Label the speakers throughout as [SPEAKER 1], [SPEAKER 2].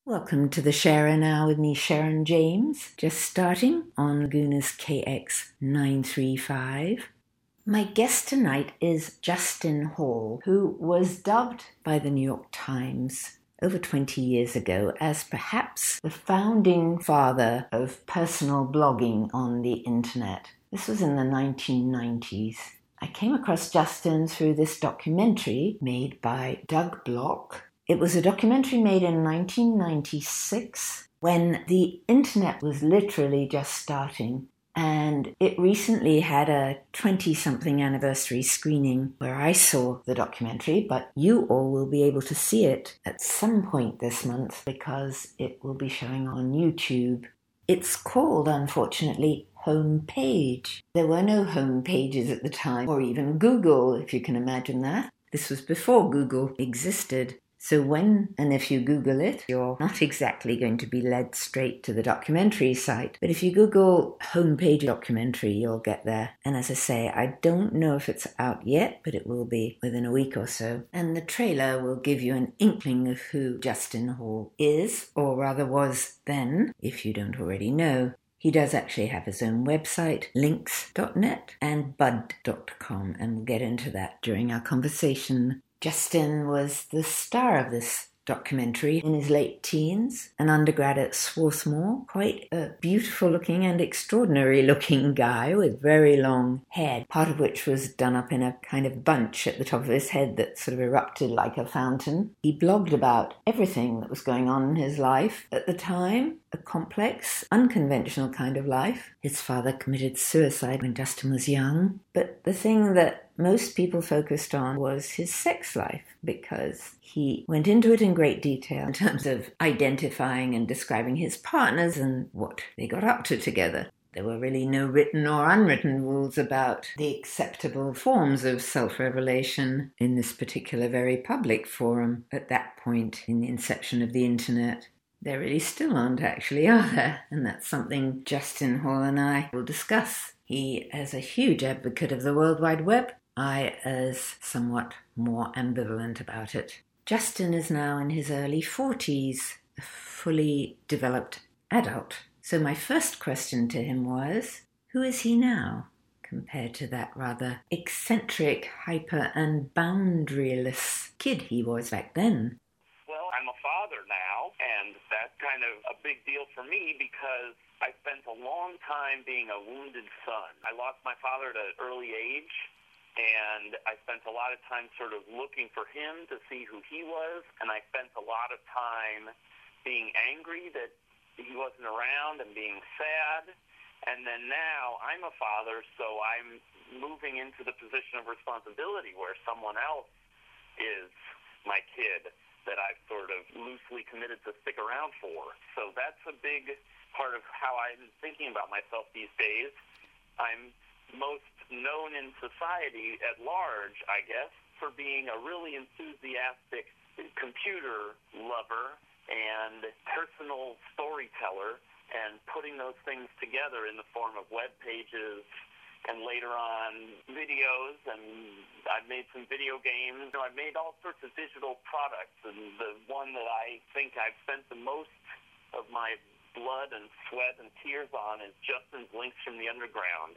[SPEAKER 1] Welcome to the Sharer Now with me, Sharon James, just starting on Laguna's KX935. My guest tonight is Justin Hall, who was dubbed by the New York Times over 20 years ago as perhaps the founding father of personal blogging on the internet. This was in the 1990s. I came across Justin through this documentary made by Doug Block. It was a documentary made in 1996 when the internet was literally just starting, and it recently had a 20-something anniversary screening where I saw the documentary, but you all will be able to see it at some point this month because it will be showing on YouTube. It's called, unfortunately, Homepage. There were no home pages at the time, or even Google, if you can imagine that. This was before Google existed. So when and if you Google it, you're not exactly going to be led straight to the documentary site. But if you Google homepage documentary, you'll get there. And as I say, I don't know if it's out yet, but it will be within a week or so. And the trailer will give you an inkling of who Justin Hall is, or rather was then, if you don't already know. He does actually have his own website, links.net and bud.com, and we'll get into that during our conversation. Justin was the star of this documentary in his late teens, an undergrad at Swarthmore, quite a beautiful looking and extraordinary looking guy with very long hair, part of which was done up in a kind of bunch at the top of his head that sort of erupted like a fountain. He blogged about everything that was going on in his life at the time, a complex, unconventional kind of life. His father committed suicide when Justin was young, but the thing that most people focused on was his sex life because he went into it in great detail in terms of identifying and describing his partners and what they got up to together. There were really no written or unwritten rules about the acceptable forms of self-revelation in this particular very public forum at that point in the inception of the internet. There really still aren't actually, are there? And that's something Justin Hall and I will discuss. He is a huge advocate of the World Wide Web. I as somewhat more ambivalent about it. Justin is now in his early 40s, a fully developed adult. So my first question to him was, who is he now compared to that rather eccentric, hyper and boundaryless kid he was back then?
[SPEAKER 2] Well, I'm a father now, and that's kind of a big deal for me because I spent a long time being a wounded son. I lost my father at an early age, and I spent a lot of time sort of looking for him to see who he was, and I spent a lot of time being angry that he wasn't around and being sad. And then now I'm a father, so I'm moving into the position of responsibility where someone else is my kid that I've sort of loosely committed to stick around for. So that's a big part of how I'm thinking about myself these days. I'm most known in society at large, I guess, for being a really enthusiastic computer lover and personal storyteller and putting those things together in the form of web pages and later on videos, and I've made some video games. I've made all sorts of digital products, and the one that I think I've spent the most of my blood and sweat and tears on is Justin's Links from the Underground.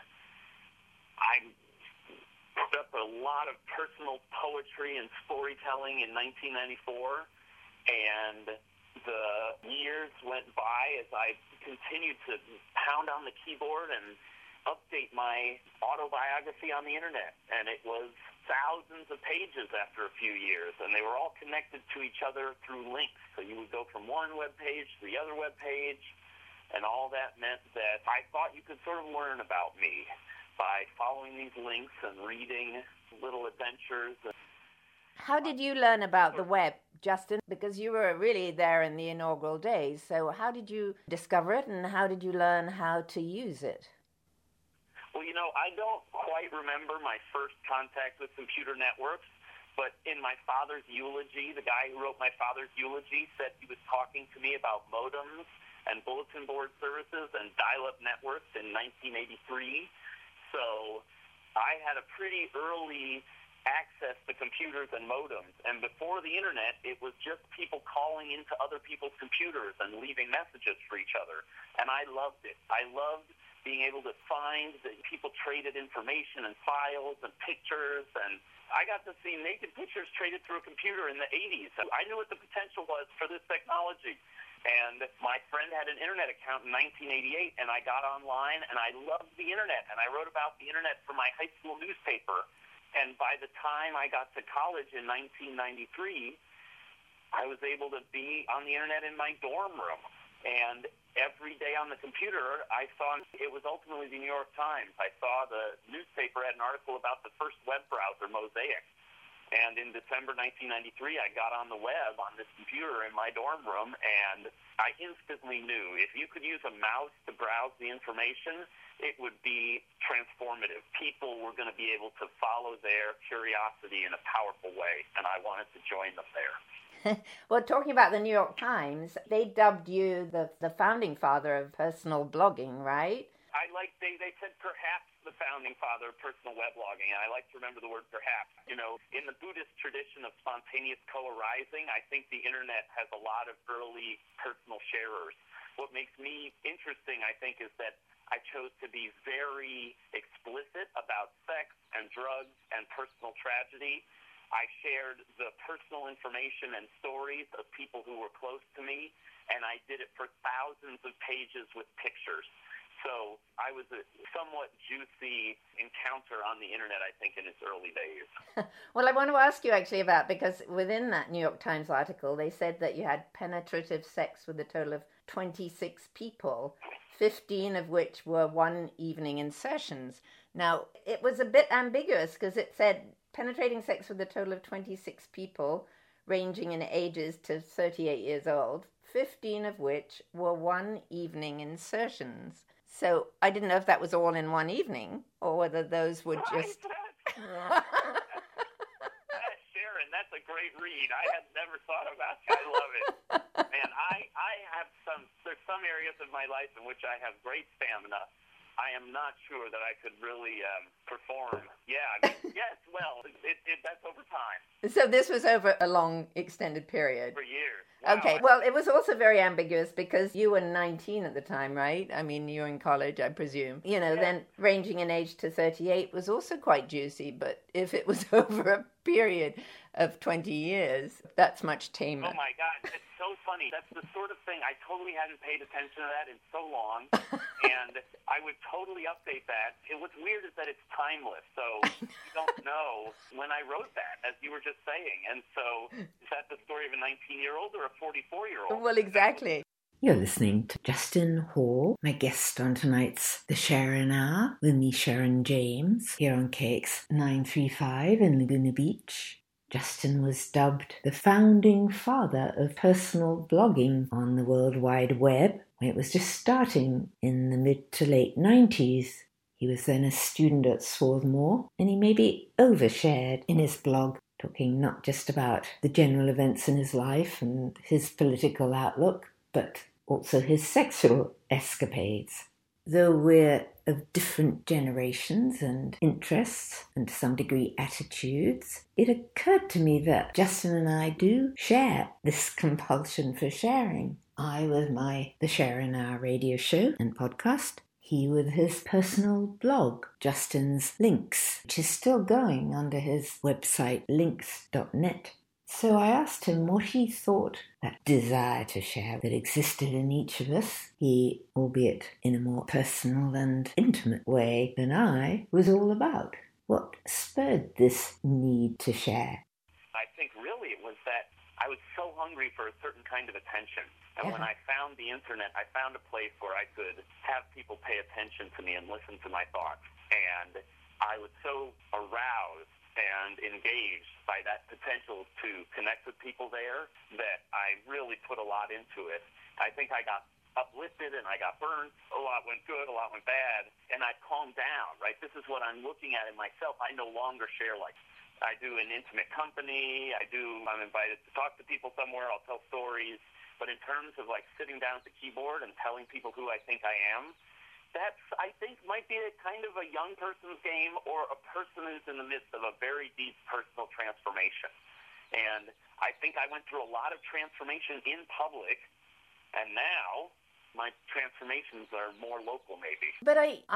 [SPEAKER 2] I put up a lot of personal poetry and storytelling in 1994, and the years went by as I continued to pound on the keyboard and update my autobiography on the internet. And it was thousands of pages after a few years, and they were all connected to each other through links. So you would go from one web page to the other web page, and all that meant that I thought you could sort of learn about me by following these links and reading little adventures.
[SPEAKER 3] How did you learn about the web, Justin? Because you were really there in the inaugural days. So how did you discover it, and how did you learn how to use it?
[SPEAKER 2] Well, I don't quite remember my first contact with computer networks, but in my father's eulogy, the guy who wrote my father's eulogy said he was talking to me about modems and bulletin board services and dial-up networks in 1983. So I had a pretty early access to computers and modems. And before the internet, it was just people calling into other people's computers and leaving messages for each other. And I loved it. I loved being able to find that people traded information and files and pictures. And I got to see naked pictures traded through a computer in the 80s. I knew what the potential was for this technology. And my friend had an internet account in 1988, and I got online, and I loved the internet. And I wrote about the internet for my high school newspaper. And by the time I got to college in 1993, I was able to be on the internet in my dorm room. And every day on the computer, I saw, it was ultimately the New York Times. I saw the newspaper had an article about the first web browser, Mosaic. And in December 1993, I got on the web on this computer in my dorm room, and I instantly knew if you could use a mouse to browse the information, it would be transformative. People were going to be able to follow their curiosity in a powerful way, and I wanted to join them there.
[SPEAKER 3] Well, talking about the New York Times, they dubbed you the founding father of personal blogging, right?
[SPEAKER 2] They said perhaps the founding father of personal weblogging, and I like to remember the word perhaps. You know, in the Buddhist tradition of spontaneous co-arising, I think the internet has a lot of early personal sharers. What makes me interesting, I think, is that I chose to be very explicit about sex and drugs and personal tragedy. I shared the personal information and stories of people who were close to me, and I did it for thousands of pages with pictures. So I was a somewhat juicy encounter on the internet, I think, in its early days.
[SPEAKER 3] Well, I want to ask you actually about, because within that New York Times article, they said that you had penetrative sex with a total of 26 people, 15 of which were one evening insertions. Now, it was a bit ambiguous because it said penetrating sex with a total of 26 people, ranging in ages to 38 years old, 15 of which were one evening insertions. So I didn't know if that was all in one evening or whether those would just...
[SPEAKER 2] Sharon, that's a great read. I had never thought about it. I love it. Man, I have there's some areas of my life in which I have great stamina. I am not sure that I could really perform. Yeah, yes, well, that's over time.
[SPEAKER 3] So this was over a long, extended period?
[SPEAKER 2] For years. Wow.
[SPEAKER 3] Okay, well, it was also very ambiguous because you were 19 at the time, right? I mean, you were in college, I presume. You know, then ranging in age to 38 was also quite juicy, but if it was over a period of 20 years, that's much tamer.
[SPEAKER 2] Oh, my God, it's so funny. That's the sort of thing, I totally hadn't paid attention to that in so long, and I would totally update that. And what's weird is that it's timeless, so you don't know when I wrote that, as you were just saying. And so is that the story of a 19-year-old or a 44-year-old?
[SPEAKER 3] Well, exactly.
[SPEAKER 1] You're listening to Justin Hall, my guest on tonight's The Sharon Hour with me, Sharon James, here on KX 935 in Laguna Beach. Justin was dubbed the founding father of personal blogging on the World Wide Web when it was just starting in the mid to late 90s. He was then a student at Swarthmore, and he maybe overshared in his blog, talking not just about the general events in his life and his political outlook, but also his sexual escapades. Though we're of different generations and interests and to some degree attitudes, it occurred to me that Justin and I do share this compulsion for sharing. I with my The Sharon Hour radio show and podcast, he with his personal blog, Justin's Links, which is still going under his website links.net. So I asked him what he thought that desire to share that existed in each of us, he, albeit in a more personal and intimate way than I, was all about. What spurred this need to share?
[SPEAKER 2] I think really it was that I was so hungry for a certain kind of attention. And when I found the internet, I found a place where I could have people pay attention to me and listen to my thoughts. And I was so aroused and engaged by that potential to connect with people there that I really put a lot into it. I think I got uplifted and I got burned. A lot went good, a lot went bad, and I calmed down, right? This is what I'm looking at in myself. I no longer share like I do in intimate company. I'm invited to talk to people somewhere. I'll tell stories. But in terms of like sitting down at the keyboard and telling people who I think I am, I think, might be a kind of a young person's game or a person who's in the midst of a very deep personal transformation. And I think I went through a lot of transformation in public, and now my transformations are more local, maybe.
[SPEAKER 3] But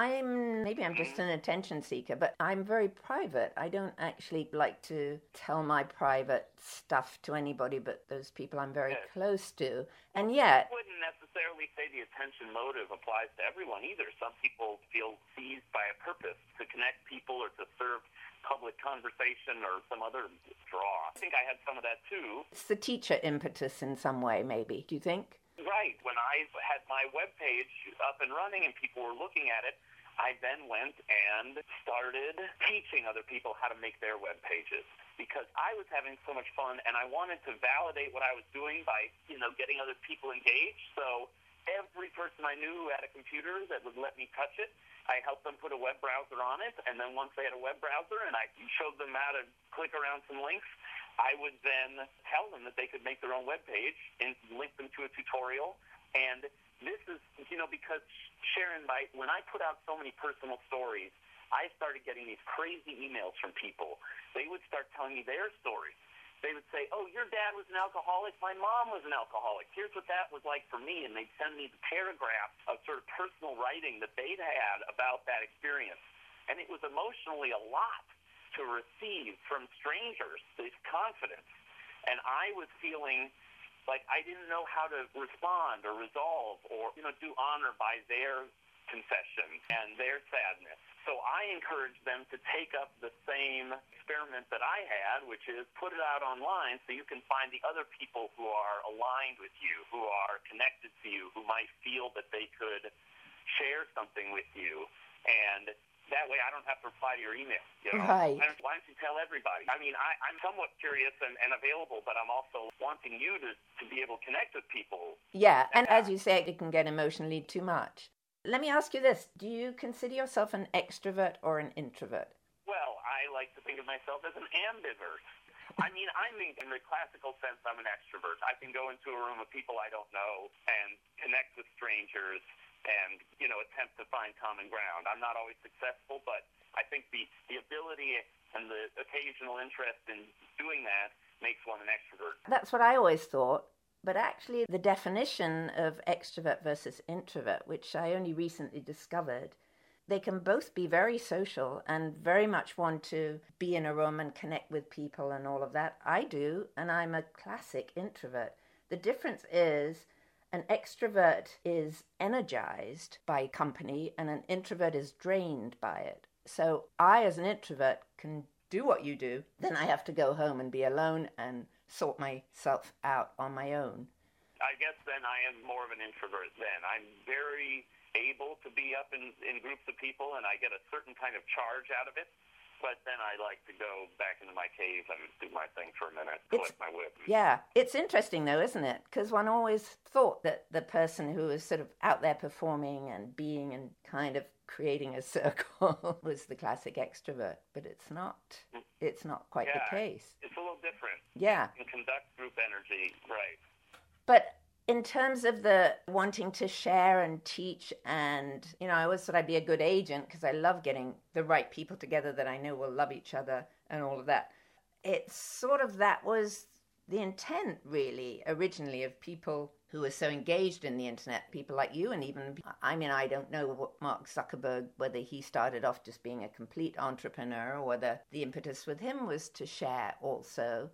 [SPEAKER 3] I'm just an attention seeker, but I'm very private. I don't actually like to tell my private stuff to anybody but those people I'm very close to. And yet,
[SPEAKER 2] I wouldn't necessarily say the attention motive applies to everyone either. Some people feel seized by a purpose to connect people or to serve public conversation or some other draw. I think I had some of that too.
[SPEAKER 3] It's the teacher impetus in some way, maybe. Do you think?
[SPEAKER 2] Right. When I had my webpage up and running and people were looking at it, I then went and started teaching other people how to make their web pages because I was having so much fun and I wanted to validate what I was doing by, getting other people engaged. So every person I knew who had a computer that would let me touch it, I helped them put a web browser on it. And then once they had a web browser and I showed them how to click around some links, I would then tell them that they could make their own web page and link them to a tutorial. And this is, because Sharon, when I put out so many personal stories, I started getting these crazy emails from people. They would start telling me their stories. They would say, oh, your dad was an alcoholic. My mom was an alcoholic. Here's what that was like for me. And they'd send me the paragraphs of sort of personal writing that they'd had about that experience. And it was emotionally a lot to receive from strangers, this confidence. And I was feeling like I didn't know how to respond or resolve or, do honor by their confession and their sadness. So I encouraged them to take up the same experiment that I had, which is put it out online so you can find the other people who are aligned with you, who are connected to you, who might feel that they could share something with you. And that way I don't have to reply to your email.
[SPEAKER 3] Right.
[SPEAKER 2] Why don't you tell everybody? I mean, I'm somewhat curious and available, but I'm also wanting you to be able to connect with people.
[SPEAKER 3] Yeah, and as you say, it can get emotionally too much. Let me ask you this. Do you consider yourself an extrovert or an introvert?
[SPEAKER 2] Well, I like to think of myself as an ambivert. I mean, in the classical sense, I'm an extrovert. I can go into a room of people I don't know and connect with strangers and, attempt to find common ground. I'm not always successful, but I think the ability and the occasional interest in doing that makes one an extrovert.
[SPEAKER 3] That's what I always thought. But actually, the definition of extrovert versus introvert, which I only recently discovered, they can both be very social and very much want to be in a room and connect with people and all of that. I do, and I'm a classic introvert. The difference is an extrovert is energized by company and an introvert is drained by it. So I, as an introvert, can do what you do. Then I have to go home and be alone and sort myself out on my own.
[SPEAKER 2] I guess then I am more of an introvert then. I'm very able to be up in groups of people and I get a certain kind of charge out of it. But then I like to go back into my cave and do my thing for a minute, collect my whip.
[SPEAKER 3] Yeah. It's interesting, though, isn't it? Because one always thought that the person who was sort of out there performing and being and kind of creating a circle was the classic extrovert. But it's not. It's not quite the case.
[SPEAKER 2] It's a little different.
[SPEAKER 3] Yeah.
[SPEAKER 2] You can conduct group energy, right.
[SPEAKER 3] But in terms of the wanting to share and teach and, I always thought I'd be a good agent because I love getting the right people together that I know will love each other and all of that. It's sort of that was the intent, really, originally of people who were so engaged in the internet, people like you and even, I don't know what Mark Zuckerberg, whether he started off just being a complete entrepreneur or whether the impetus with him was to share also.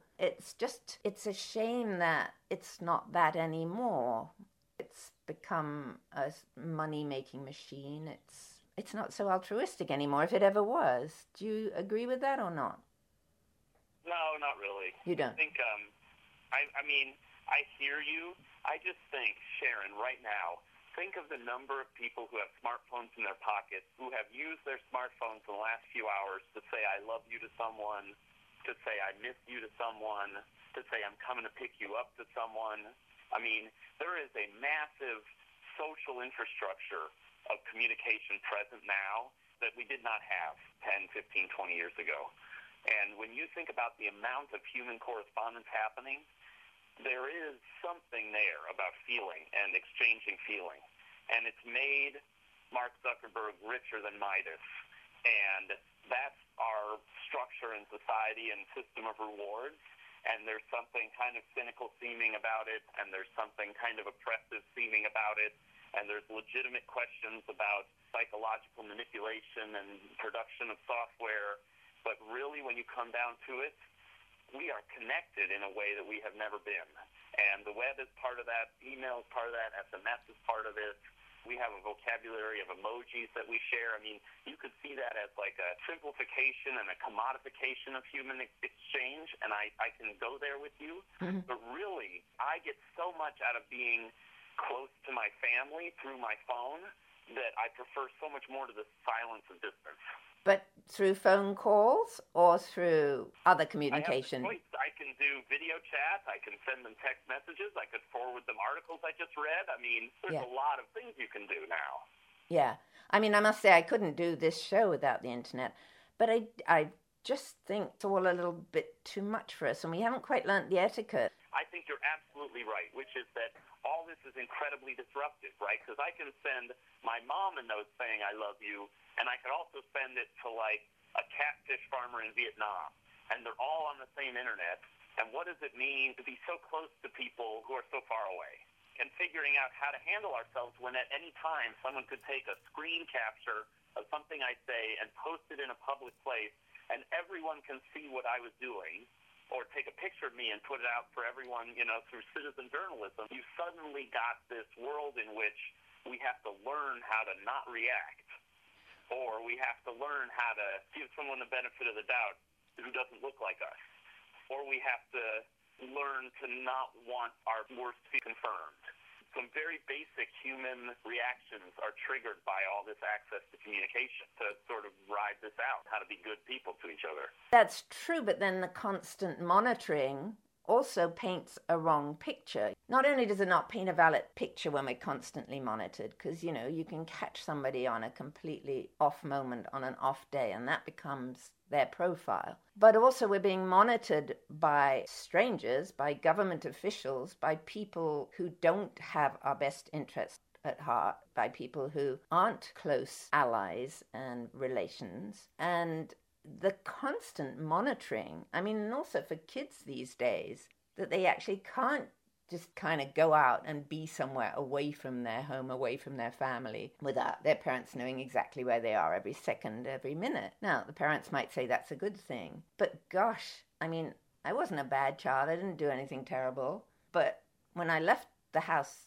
[SPEAKER 3] It's a shame that it's not that anymore. It's become a money-making machine. It's not so altruistic anymore, if it ever was. Do you agree with that or not?
[SPEAKER 2] No, not really.
[SPEAKER 3] You don't?
[SPEAKER 2] I think, I hear you. I just think, Sharon, right now, think of the number of people who have smartphones in their pockets, who have used their smartphones in the last few hours to say, I love you to someone, to say, I miss you to someone, to say, I'm coming to pick you up to someone. I mean, there is a massive social infrastructure of communication present now that we did not have 10, 15, 20 years ago. And when you think about the amount of human correspondence happening, there is something there about feeling and exchanging feeling. And it's made Mark Zuckerberg richer than Midas. And that's our structure in society and system of rewards. And there's something kind of cynical seeming about it, and there's something kind of oppressive seeming about it, and there's legitimate questions about psychological manipulation and production of software. But really, when you come down to it, we are connected in a way that we have never been. And the web is part of that, email is part of that, SMS is part of it. We have a vocabulary of emojis that we share. I mean, you could see that as like a simplification and a commodification of human exchange, and I can go there with you. Mm-hmm. But really, I get so much out of being close to my family through my phone that I prefer so much more to the silence of distance.
[SPEAKER 3] But through phone calls or through other communication?
[SPEAKER 2] I can do video chat. I can send them text messages. I could forward them articles I just read. I mean, there's a lot of things you can do now.
[SPEAKER 3] Yeah. I mean, I must say I couldn't do this show without the internet. But I just think it's all a little bit too much for us, and we haven't quite learnt the etiquette.
[SPEAKER 2] I think you're absolutely right, which is that all this is incredibly disruptive, right? Because I can send my mom a note saying I love you, and I could also send it to, like, a catfish farmer in Vietnam, and they're all on the same internet. And what does it mean to be so close to people who are so far away? And figuring out how to handle ourselves when at any time someone could take a screen capture of something I say and post it in a public place, and everyone can see what I was doing, or take a picture of me and put it out for everyone, you know, through citizen journalism. You suddenly got this world in which we have to learn how to not react, or we have to learn how to give someone the benefit of the doubt who doesn't look like us, or we have to learn to not want our worst to be confirmed. Some very basic human reactions are triggered by all this access to communication to sort of ride this out, how to be good people to each other.
[SPEAKER 3] That's true, but then the constant monitoring also paints a wrong picture. Not only does it not paint a valid picture when we're constantly monitored, because, you know, you can catch somebody on a completely off moment on an off day, and that becomes their profile. But also we're being monitored by strangers, by government officials, by people who don't have our best interests at heart, by people who aren't close allies and relations. And the constant monitoring, I mean, and also for kids these days, that they actually can't just kind of go out and be somewhere away from their home, away from their family, without their parents knowing exactly where they are every second, every minute. Now, the parents might say that's a good thing, but gosh, I mean, I wasn't a bad child. I didn't do anything terrible. But when I left the house,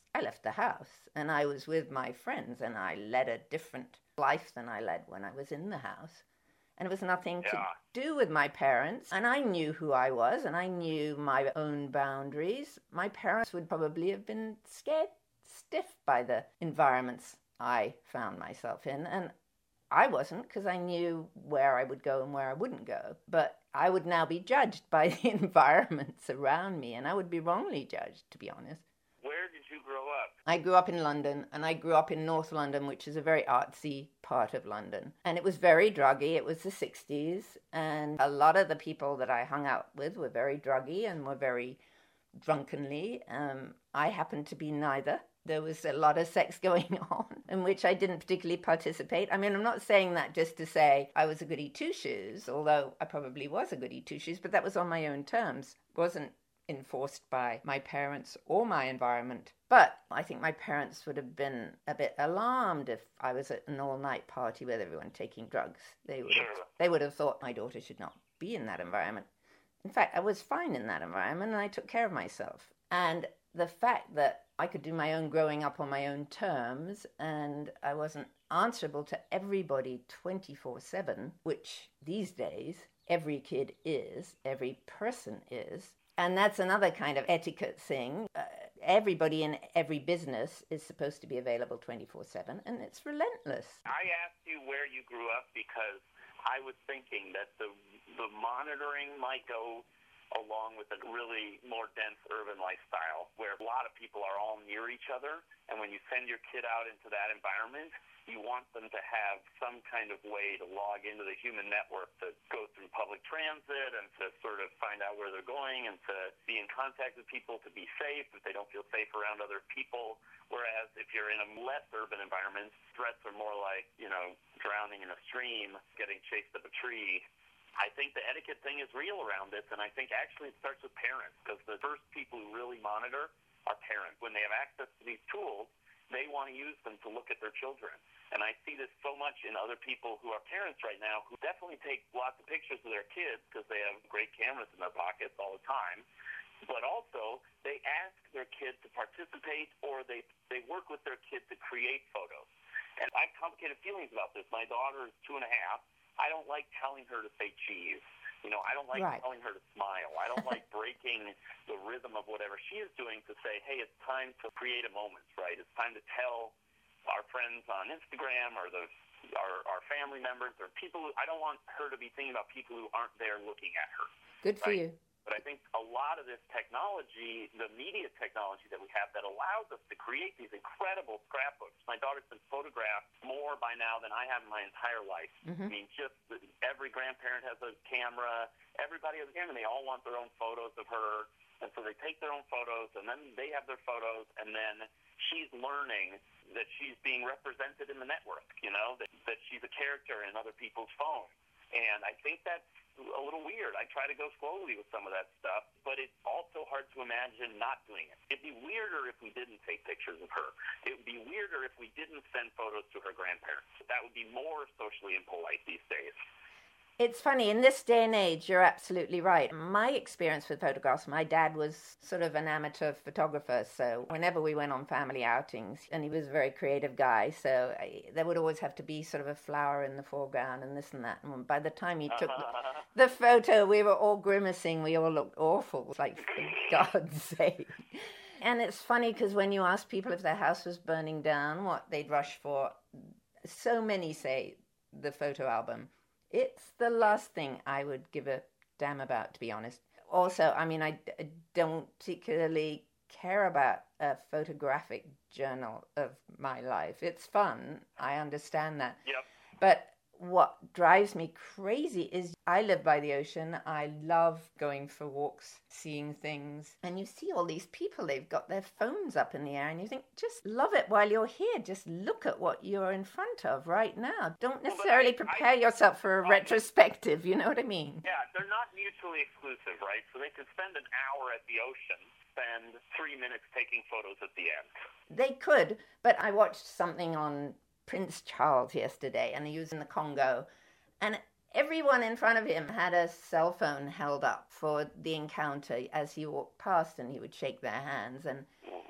[SPEAKER 3] and I was with my friends, and I led a different life than I led when I was in the house. And it was nothing to do with my parents. And I knew who I was, and I knew my own boundaries. My parents would probably have been scared stiff by the environments I found myself in. And I wasn't, because I knew where I would go and where I wouldn't go. But I would now be judged by the environments around me, and I would be wrongly judged, to be honest.
[SPEAKER 2] Where did you grow up?
[SPEAKER 3] I grew up in London, and I grew up in North London, which is a very artsy part of London. And it was very druggy. It was the 60s, and a lot of the people that I hung out with were very druggy and were very drunkenly. I happened to be neither. There was a lot of sex going on, in which I didn't particularly participate. I mean, I'm not saying that just to say I was a goody two-shoes, although I probably was a goody two-shoes, but that was on my own terms. It wasn't enforced by my parents or my environment. But I think my parents would have been a bit alarmed if I was at an all-night party with everyone taking drugs. They would have thought my daughter should not be in that environment. In fact, I was fine in that environment, and I took care of myself. And the fact that I could do my own growing up on my own terms, and I wasn't answerable to everybody 24/7, which these days every kid is, every person is. And that's another kind of etiquette thing. Everybody in every business is supposed to be available 24/7, and it's relentless.
[SPEAKER 2] I asked you where you grew up because I was thinking that the monitoring might go along with a really more dense urban lifestyle where a lot of people are all near each other. And when you send your kid out into that environment, you want them to have some kind of way to log into the human network, to go through public transit and to sort of find out where they're going and to be in contact with people, to be safe if they don't feel safe around other people. Whereas if you're in a less urban environment, threats are more like, drowning in a stream, getting chased up a tree. I think the etiquette thing is real around this, and I think actually it starts with parents, because the first people who really monitor are parents. When they have access to these tools, they want to use them to look at their children. And I see this so much in other people who are parents right now who definitely take lots of pictures of their kids because they have great cameras in their pockets all the time. But also, they ask their kid to participate, or they work with their kid to create photos. And I have complicated feelings about this. My daughter is 2.5. I don't like telling her to say cheese. I don't like telling her to smile. I don't like breaking the rhythm of whatever she is doing to say, hey, it's time to create a moment, right? It's time to tell our friends on Instagram or our family members or people. I don't want her to be thinking about people who aren't there looking at her.
[SPEAKER 3] Good for you.
[SPEAKER 2] But I think a lot of this technology, the media technology that we have that allows us to create these incredible scrapbooks. My daughter's been photographed more by now than I have in my entire life. Mm-hmm. I mean, just every grandparent has a camera. Everybody has a camera. They all want their own photos of her. And so they take their own photos, and then they have their photos, and then she's learning that she's being represented in the network, that she's a character in other people's phones. And I think that's a little weird. I try to go slowly with some of that stuff, but it's also hard to imagine not doing it. It'd be weirder if we didn't take pictures of her. It would be weirder if we didn't send photos to her grandparents. That would be more socially impolite these days.
[SPEAKER 3] It's funny, in this day and age, you're absolutely right. My experience with photographs, my dad was sort of an amateur photographer, so whenever we went on family outings, and he was a very creative guy, so there would always have to be sort of a flower in the foreground and this and that. And by the time he took the photo, we were all grimacing. We all looked awful. It's like, for God's sake. And it's funny because when you ask people if their house was burning down, what they'd rush for, so many say the photo album. It's the last thing I would give a damn about, to be honest. Also, I mean, I don't particularly care about a photographic journal of my life. It's fun. I understand that.
[SPEAKER 2] Yep.
[SPEAKER 3] But what drives me crazy is I live by the ocean. I love going for walks, seeing things. And you see all these people, they've got their phones up in the air, and you think, just love it while you're here. Just look at what you're in front of right now. Don't necessarily prepare yourself for a retrospective, you know what I mean?
[SPEAKER 2] Yeah, they're not mutually exclusive, right? So they could spend an hour at the ocean, spend 3 minutes taking photos at the end.
[SPEAKER 3] They could, but I watched something on Prince Charles yesterday, and he was in the Congo, and everyone in front of him had a cell phone held up for the encounter as he walked past, and he would shake their hands. And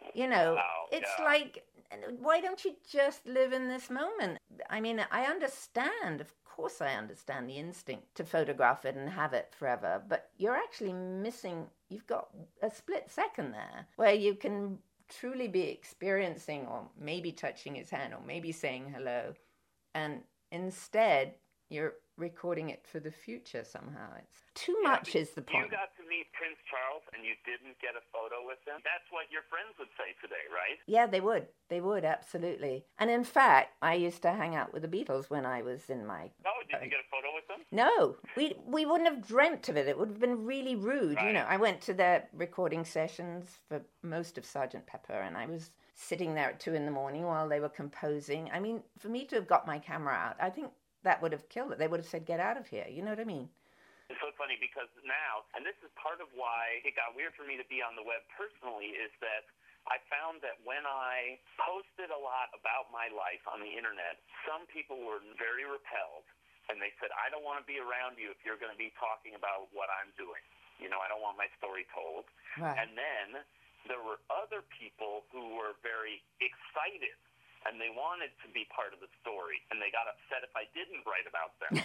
[SPEAKER 3] it's like, why don't you just live in this moment? I mean, I understand, of course I understand the instinct to photograph it and have it forever, but you're actually missing, you've got a split second there where you can truly be experiencing, or maybe touching his hand, or maybe saying hello, and instead you're recording it for the future somehow. It's too much is the point.
[SPEAKER 2] You got to meet Prince Charles and you didn't get a photo with him? That's what your friends would say today, right?
[SPEAKER 3] Yeah, they would, absolutely. And in fact, I used to hang out with the Beatles when I was in my...
[SPEAKER 2] Oh, did you get a photo with them?
[SPEAKER 3] No, we wouldn't have dreamt of it. It would have been really rude. Right. I went to their recording sessions for most of Sgt. Pepper, and I was sitting there at 2 a.m. while they were composing. I mean, for me to have got my camera out, I think that would have killed it. They would have said, get out of here. You know what I mean?
[SPEAKER 2] It's so funny because now, and this is part of why it got weird for me to be on the web personally, is that I found that when I posted a lot about my life on the internet, some people were very repelled, and they said, I don't want to be around you if you're going to be talking about what I'm doing. I don't want my story told.
[SPEAKER 3] Right.
[SPEAKER 2] And then there were other people who were very excited, and they wanted to be part of the story, and they got upset if I didn't write about them.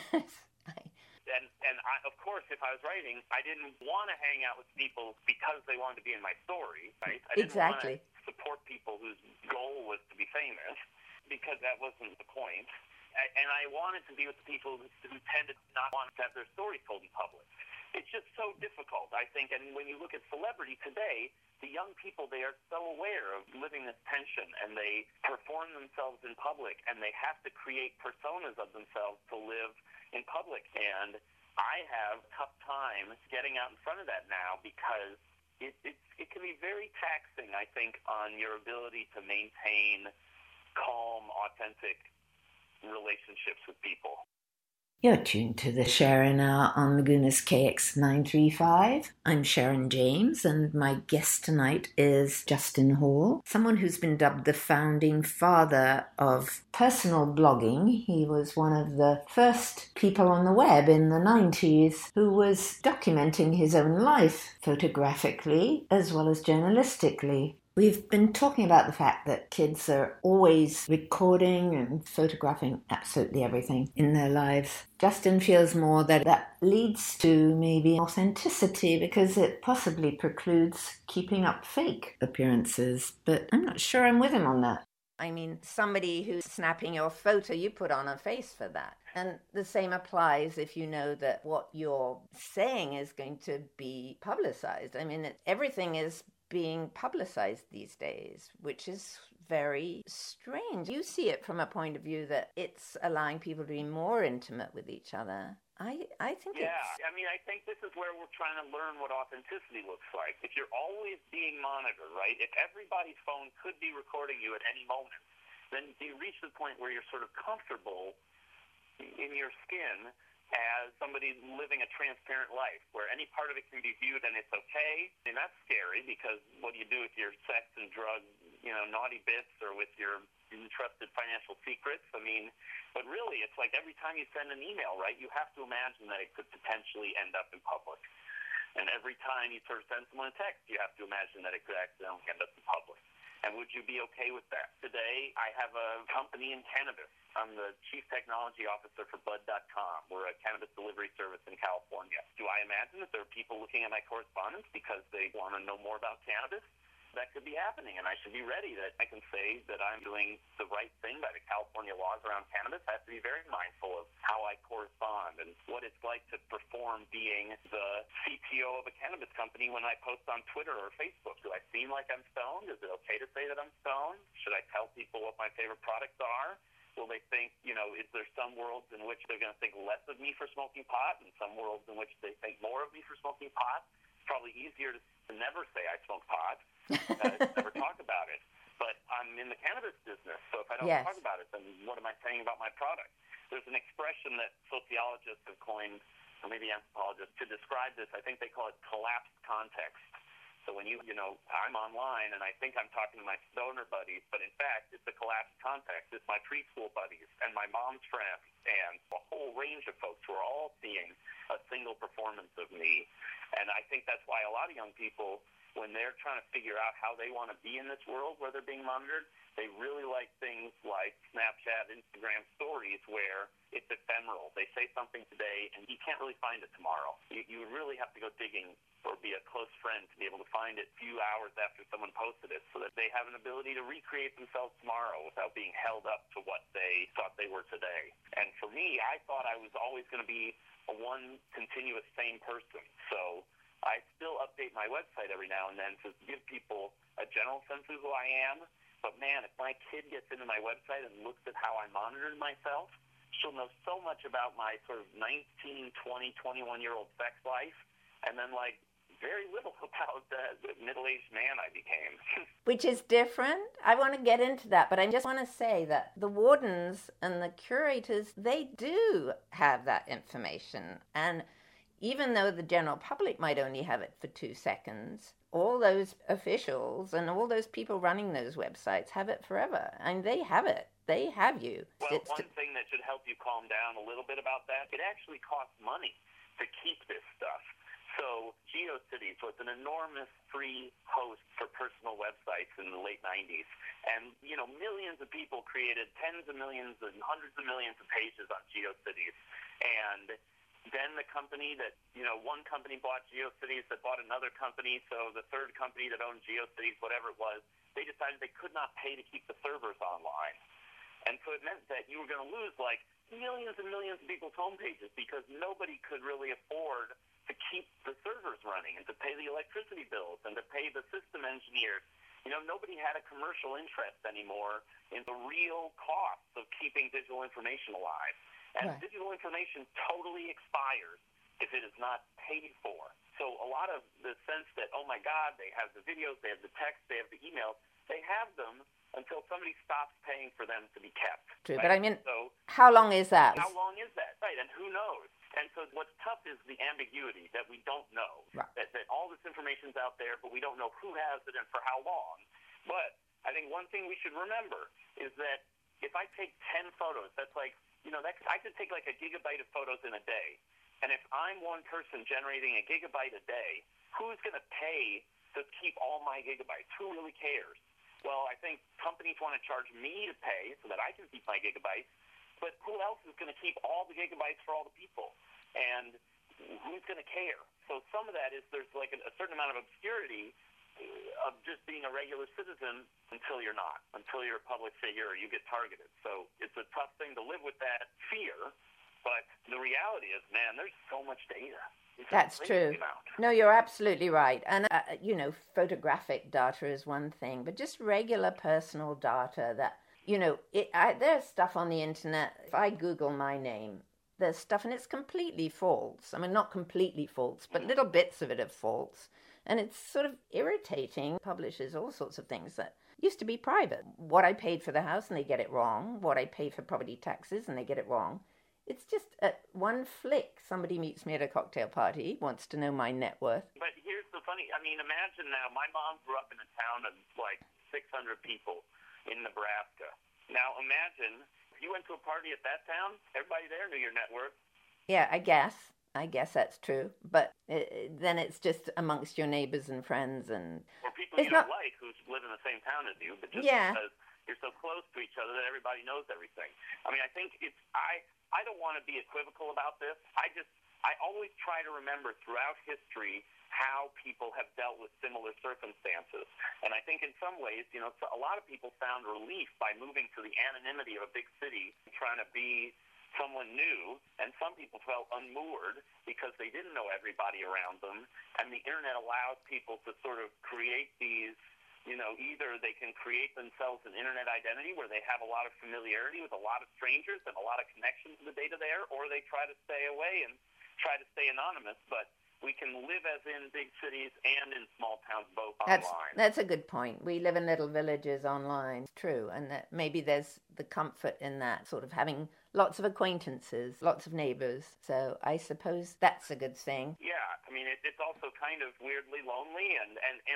[SPEAKER 2] And I, of course, if I was writing, I didn't want to hang out with people because they wanted to be in my story, right? I didn't want to support people whose goal was to be famous, because that wasn't the point. And I wanted to be with the people who tended to not want to have their stories told in public. it's just so difficult, I think. And when you look at celebrity today, the young people, they are so aware of living this tension, and they perform themselves in public, and they have to create personas of themselves to live in public. And I have a tough time getting out in front of that now, because it can be very taxing, I think, on your ability to maintain calm, authentic relationships with people.
[SPEAKER 1] You're tuned to the Sharon Hour on Laguna's KX935. I'm Sharon James, and my guest tonight is Justin Hall, someone who's been dubbed the founding father of personal blogging. He was one of the first people on the web in the 90s who was documenting his own life photographically as well as journalistically. We've been talking about the fact that kids are always recording and photographing absolutely everything in their lives. Justin feels more that leads to maybe authenticity, because it possibly precludes keeping up fake appearances. But I'm not sure I'm with him on that.
[SPEAKER 3] I mean, somebody who's snapping your photo, you put on a face for that. And the same applies if you know that what you're saying is going to be publicized. I mean, everything is being publicized these days, which is very strange. You see it from a point of view that it's allowing people to be more intimate with each other. I think
[SPEAKER 2] I mean, I think this is where we're trying to learn what authenticity looks like. If you're always being monitored, right? If everybody's phone could be recording you at any moment, then you reach the point where you're sort of comfortable in your skin as somebody living a transparent life, where any part of it can be viewed and it's okay. And that's scary, because what do you do with your sex and drug, naughty bits, or with your entrusted financial secrets? I mean, but really, it's like every time you send an email, right, you have to imagine that it could potentially end up in public. And every time you sort of send someone a text, you have to imagine that it could accidentally end up in public. And would you be okay with that? Today, I have a company in cannabis. I'm the Chief Technology Officer for Bud.com. We're a cannabis delivery service in California. Do I imagine that there are people looking at my correspondence because they want to know more about cannabis? That could be happening, and I should be ready that I can say that I'm doing the right thing by the California laws around cannabis. I have to be very mindful of how I correspond and what it's like to perform being the CTO of a cannabis company when I post on Twitter or Facebook. Do I seem like I'm stoned? Is it okay to say that I'm stoned? Should I tell people what my favorite products are? Will they think, is there some worlds in which they're going to think less of me for smoking pot, and some worlds in which they think more of me for smoking pot? It's probably easier to never say I smoke pot, never talk about it. But I'm in the cannabis business, so if I don't talk about it, then what am I saying about my product? There's an expression that sociologists have coined, or maybe anthropologists, to describe this. I think they call it collapsed context. So when I'm online and I think I'm talking to my stoner buddies, but in fact it's a collapsed context. It's my preschool buddies and my mom's friends and a whole range of folks who are all seeing a single performance of me. And I think that's why a lot of young people, when they're trying to figure out how they want to be in this world where they're being monitored, they really like things like Snapchat, Instagram stories, where it's ephemeral. They say something today, and you can't really find it tomorrow. You really have to go digging or be a close friend to be able to find it a few hours after someone posted it, so that they have an ability to recreate themselves tomorrow without being held up to what they thought they were today. And for me, I thought I was always going to be a one continuous same person. So I still update my website every now and then to give people a general sense of who I am. But man, if my kid gets into my website and looks at how I monitored myself, she'll know so much about my sort of 19, 20, 21-year-old sex life, and then very little about the middle-aged man I became.
[SPEAKER 3] Which is different. I want to get into that, but I just want to say that the wardens and the curators, they do have that information. And even though the general public might only have it for 2 seconds, all those officials and all those people running those websites have it forever. And they have it. They have you.
[SPEAKER 2] Well, one thing that should help you calm down a little bit about that, it actually costs money to keep this stuff. So GeoCities was an enormous free host for personal websites in the late 90s. And, millions of people created tens of millions and hundreds of millions of pages on GeoCities. And then the company that, one company bought GeoCities that bought another company. So the third company that owned GeoCities, whatever it was, they decided they could not pay to keep the servers online. And so it meant that you were going to lose millions and millions of people's homepages, because nobody could really afford to keep the servers running and to pay the electricity bills and to pay the system engineers. Nobody had a commercial interest anymore in the real costs of keeping digital information alive. And
[SPEAKER 1] Right.
[SPEAKER 2] digital information totally expires if it is not paid for. So a lot of the sense that, oh my God, they have the videos, they have the text, they have the emails, they have them until somebody stops paying for them to be kept.
[SPEAKER 3] True,
[SPEAKER 2] right?
[SPEAKER 3] but I mean,
[SPEAKER 2] So
[SPEAKER 3] how long is that?
[SPEAKER 2] how long is that? Right, and who knows? And so what's tough is the ambiguity that we don't know.
[SPEAKER 3] Right.
[SPEAKER 2] That all this information's out there, but we don't know who has it and for how long. But I think one thing we should remember is that if I take 10 photos, that's like, I could take like a gigabyte of photos in a day. And if I'm one person generating a gigabyte a day, who's going to pay to keep all my gigabytes? Who really cares? Well, I think companies want to charge me to pay so that I can keep my gigabytes. But who else is going to keep all the gigabytes for all the people? And who's going to care? So some of that is there's like a certain amount of obscurity of just being a regular citizen until you're not, until you're a public figure or you get targeted. So it's a tough thing to live with that fear. But the reality is, man, there's so much data.
[SPEAKER 3] That's true. No, you're absolutely right. And, photographic data is one thing, but just regular personal data that, there's stuff on the internet. If I Google my name, there's stuff and it's completely false. I mean, not completely false, but little bits of it are false. And it's sort of irritating. Publishes all sorts of things that used to be private. What I paid for the house and they get it wrong. What I pay for property taxes and they get it wrong. It's just at one flick, somebody meets me at a cocktail party, wants to know my net worth.
[SPEAKER 2] But here's the funny, imagine now, my mom grew up in a town of like 600 people in Nebraska. Now imagine if you went to a party at that town, everybody there knew your net worth.
[SPEAKER 3] Yeah, I guess that's true. But then it's just amongst your neighbors and friends and...
[SPEAKER 2] Or people you don't like who live in the same town as you, but just because you're so close to each other that everybody knows everything. I think I don't want to be equivocal about this. I always try to remember throughout history how people have dealt with similar circumstances. And I think in some ways, a lot of people found relief by moving to the anonymity of a big city, trying to be someone new, and some people felt unmoored because they didn't know everybody around them. And the internet allows people to sort of create these, either they can create themselves an internet identity where they have a lot of familiarity with a lot of strangers and a lot of connection to the data there, or they try to stay away and try to stay anonymous. But we can live as in big cities and in small towns, both online.
[SPEAKER 3] That's a good point. We live in little villages online. It's true. And that maybe there's the comfort in that, sort of having lots of acquaintances, lots of neighbors. So I suppose that's a good thing.
[SPEAKER 2] Yeah. It's also kind of weirdly lonely. And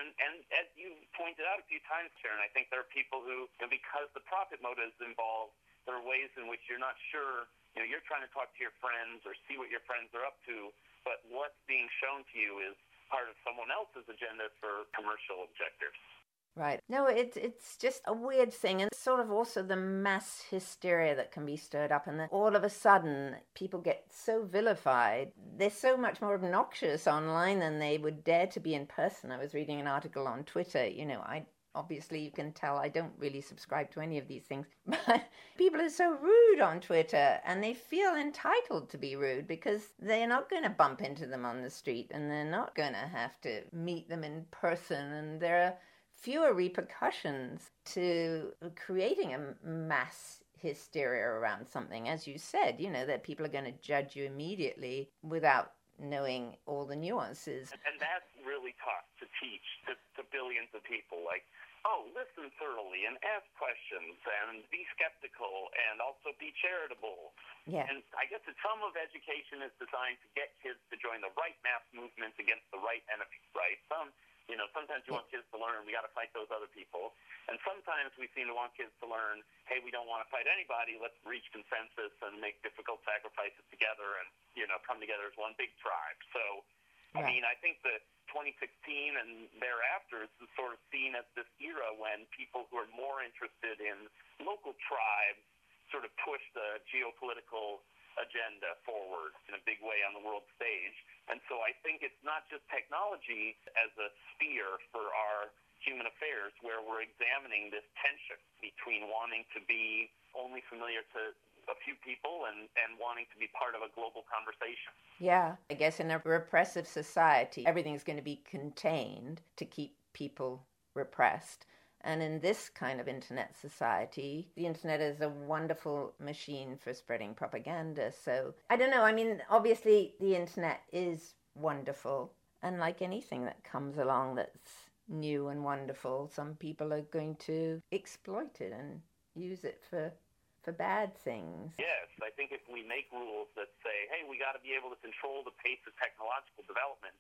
[SPEAKER 2] as you pointed out a few times, Sharon, I think there are people who, because the profit motive is involved, there are ways in which you're not sure, you're trying to talk to your friends or see what your friends are up to, but what's being shown to you is part of someone else's agenda for commercial objectives.
[SPEAKER 3] Right. No, it's just a weird thing, and sort of also the mass hysteria that can be stirred up, and then all of a sudden people get so vilified. They're so much more obnoxious online than they would dare to be in person. I was reading an article on Twitter. Obviously you can tell I don't really subscribe to any of these things, but people are so rude on Twitter, and they feel entitled to be rude because they're not going to bump into them on the street, and they're not going to have to meet them in person, and there are fewer repercussions to creating a mass hysteria around something. As you said, that people are going to judge you immediately without knowing all the nuances.
[SPEAKER 2] And that's really tough to teach to billions of people. Like, listen thoroughly and ask questions and be skeptical and also be charitable.
[SPEAKER 3] Yeah.
[SPEAKER 2] And I guess some of education is designed to get kids to join the right mass movement against the right enemy, right? Sometimes you want kids to learn, we got to fight those other people. And sometimes we seem to want kids to learn, hey, we don't want to fight anybody, let's reach consensus and make difficult sacrifices together and, come together as one big tribe. So,
[SPEAKER 3] right.
[SPEAKER 2] I think that 2016 and thereafter is sort of seen as this era when people who are more interested in local tribes sort of push the geopolitical agenda forward in a big way on the world stage. And so I think it's not just technology as a sphere for our human affairs where we're examining this tension between wanting to be only familiar to a few people and wanting to be part of a global conversation.
[SPEAKER 3] Yeah, I guess in a repressive society, everything's going to be contained to keep people repressed. And in this kind of internet society, the internet is a wonderful machine for spreading propaganda. So I don't know. I mean, obviously, the internet is wonderful. And like anything that comes along that's new and wonderful, some people are going to exploit it and use it for bad things.
[SPEAKER 2] Yes, I think if we make rules that say, hey, we got to be able to control the pace of technological development,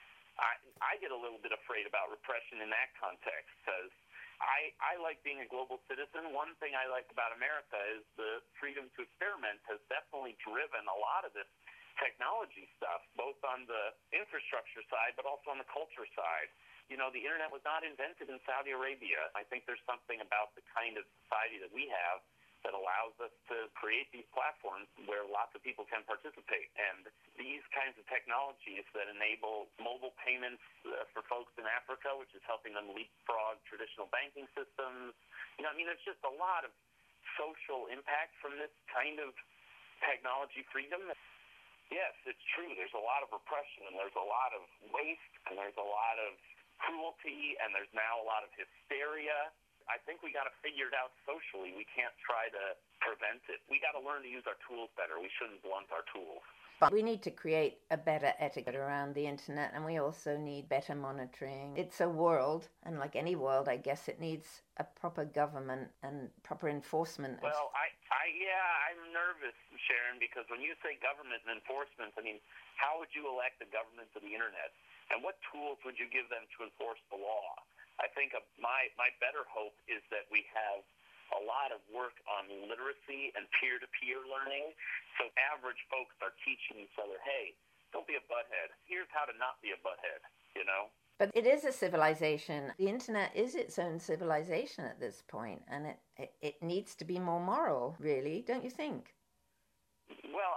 [SPEAKER 2] I get a little bit afraid about repression in that context, because I like being a global citizen. One thing I like about America is the freedom to experiment has definitely driven a lot of this technology stuff, both on the infrastructure side but also on the culture side. You know, the internet was not invented in Saudi Arabia. I think there's something about the kind of society that we have that allows us to create these platforms where lots of people can participate. And these kinds of technologies that enable mobile payments for folks in Africa, which is helping them leapfrog traditional banking systems. You know, I mean, there's just a lot of social impact from this kind of technology freedom. Yes, it's true. There's a lot of repression, and there's a lot of waste, and there's a lot of cruelty, and there's now a lot of hysteria. I think we got to figure it out socially. We can't try to prevent it. We got to learn to use our tools better. We shouldn't blunt our tools.
[SPEAKER 3] But we need to create a better etiquette around the internet, and we also need better monitoring. It's a world, and like any world, I guess it needs a proper government and proper enforcement.
[SPEAKER 2] Well, I'm nervous, Sharon, because when you say government and enforcement, I mean, how would you elect the government to the internet? And what tools would you give them to enforce the law? I think my better hope is that we have a lot of work on literacy and peer-to-peer learning, so average folks are teaching each other, hey, don't be a butthead. Here's how to not be a butthead, you know?
[SPEAKER 3] But it is a civilization. The internet is its own civilization at this point, and it needs to be more moral, really, don't you think?
[SPEAKER 2] Well,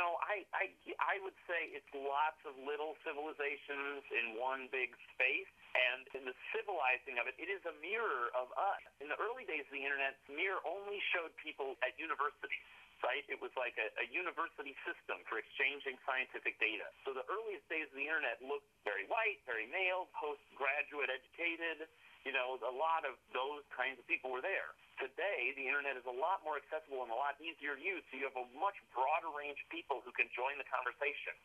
[SPEAKER 2] I would say it's lots of little civilizations in one big space, and in the civilizing of it, it is a mirror of us. In the early days of the internet, mirror only showed people at universities, right? It was like a university system for exchanging scientific data. So the earliest days of the internet looked very white, very male, postgraduate educated. You know, a lot of those kinds of people were there. Today, the internet is a lot more accessible and a lot easier to use, so you have a much broader range of people who can join the conversation.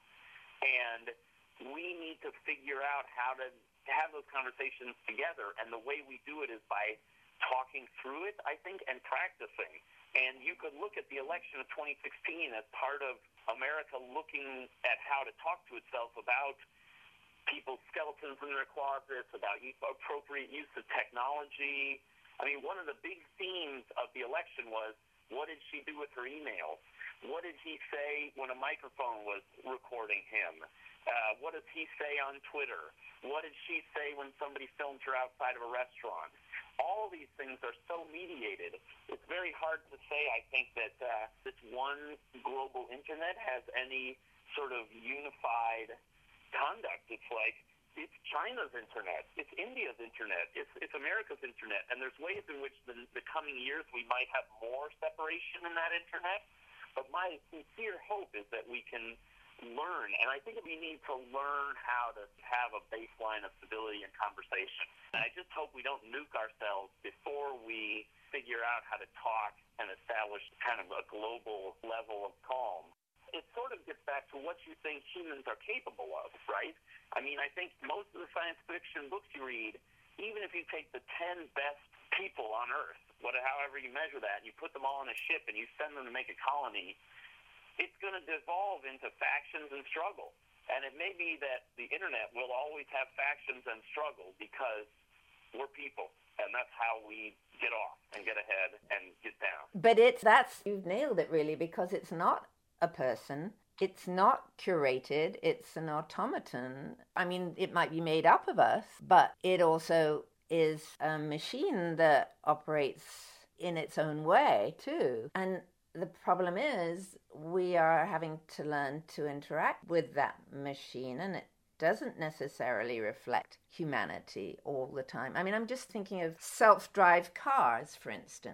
[SPEAKER 2] And we need to figure out how to have those conversations together, and the way we do it is by talking through it, I think, and practicing. And you could look at the election of 2016 as part of America looking at how to talk to itself about people's skeletons in their closets, about appropriate use of technology. I mean, one of the big themes of the election was, what did she do with her emails? What did he say when a microphone was recording him? What does he say on Twitter? What did she say when somebody filmed her outside of a restaurant? All these things are so mediated. It's very hard to say, I think, that this one global internet has any sort of unified conduct. It's like, it's China's internet, it's India's internet, it's America's internet, and there's ways in which the coming years we might have more separation in that internet. But my sincere hope is that we can learn, and I think we need to learn how to have a baseline of civility and conversation. And I just hope we don't nuke ourselves before we figure out how to talk and establish kind of a global level of calm. It sort of gets back to what you think humans are capable of, right? I mean, I think most of the science fiction books you read, even if you take the 10 best people on Earth, however you measure that, and you put them all on a ship and you send them to make a colony, it's going to devolve into factions and struggle. And it may be that the internet will always have factions and struggle because we're people, and that's how we get off and get ahead and get down.
[SPEAKER 3] But you've nailed it, really, because it's not a person. It's not curated. It's an automaton. I mean, it might be made up of us, but it also is a machine that operates in its own way, too. And the problem is we are having to learn to interact with that machine, and it doesn't necessarily reflect humanity all the time. I mean, I'm just thinking of self-drive cars, for instance.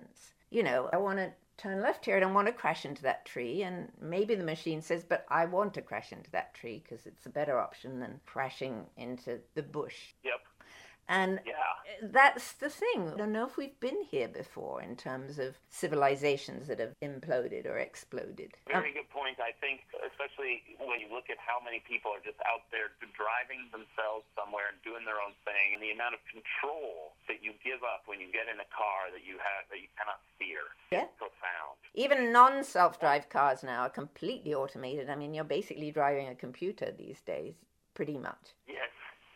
[SPEAKER 3] I want to turn left here. I don't want to crash into that tree. And maybe the machine says, but I want to crash into that tree because it's a better option than crashing into the bush.
[SPEAKER 2] Yep.
[SPEAKER 3] And that's the thing. I don't know if we've been here before in terms of civilizations that have imploded or exploded.
[SPEAKER 2] Very good point. I think, especially when you look at how many people are just out there driving themselves somewhere and doing their own thing, and the amount of control that you give up when you get in a car that you cannot steer.
[SPEAKER 3] Yeah.
[SPEAKER 2] It's profound.
[SPEAKER 3] Even non-self-drive cars now are completely automated. I mean, you're basically driving a computer these days, pretty much.
[SPEAKER 2] Yes.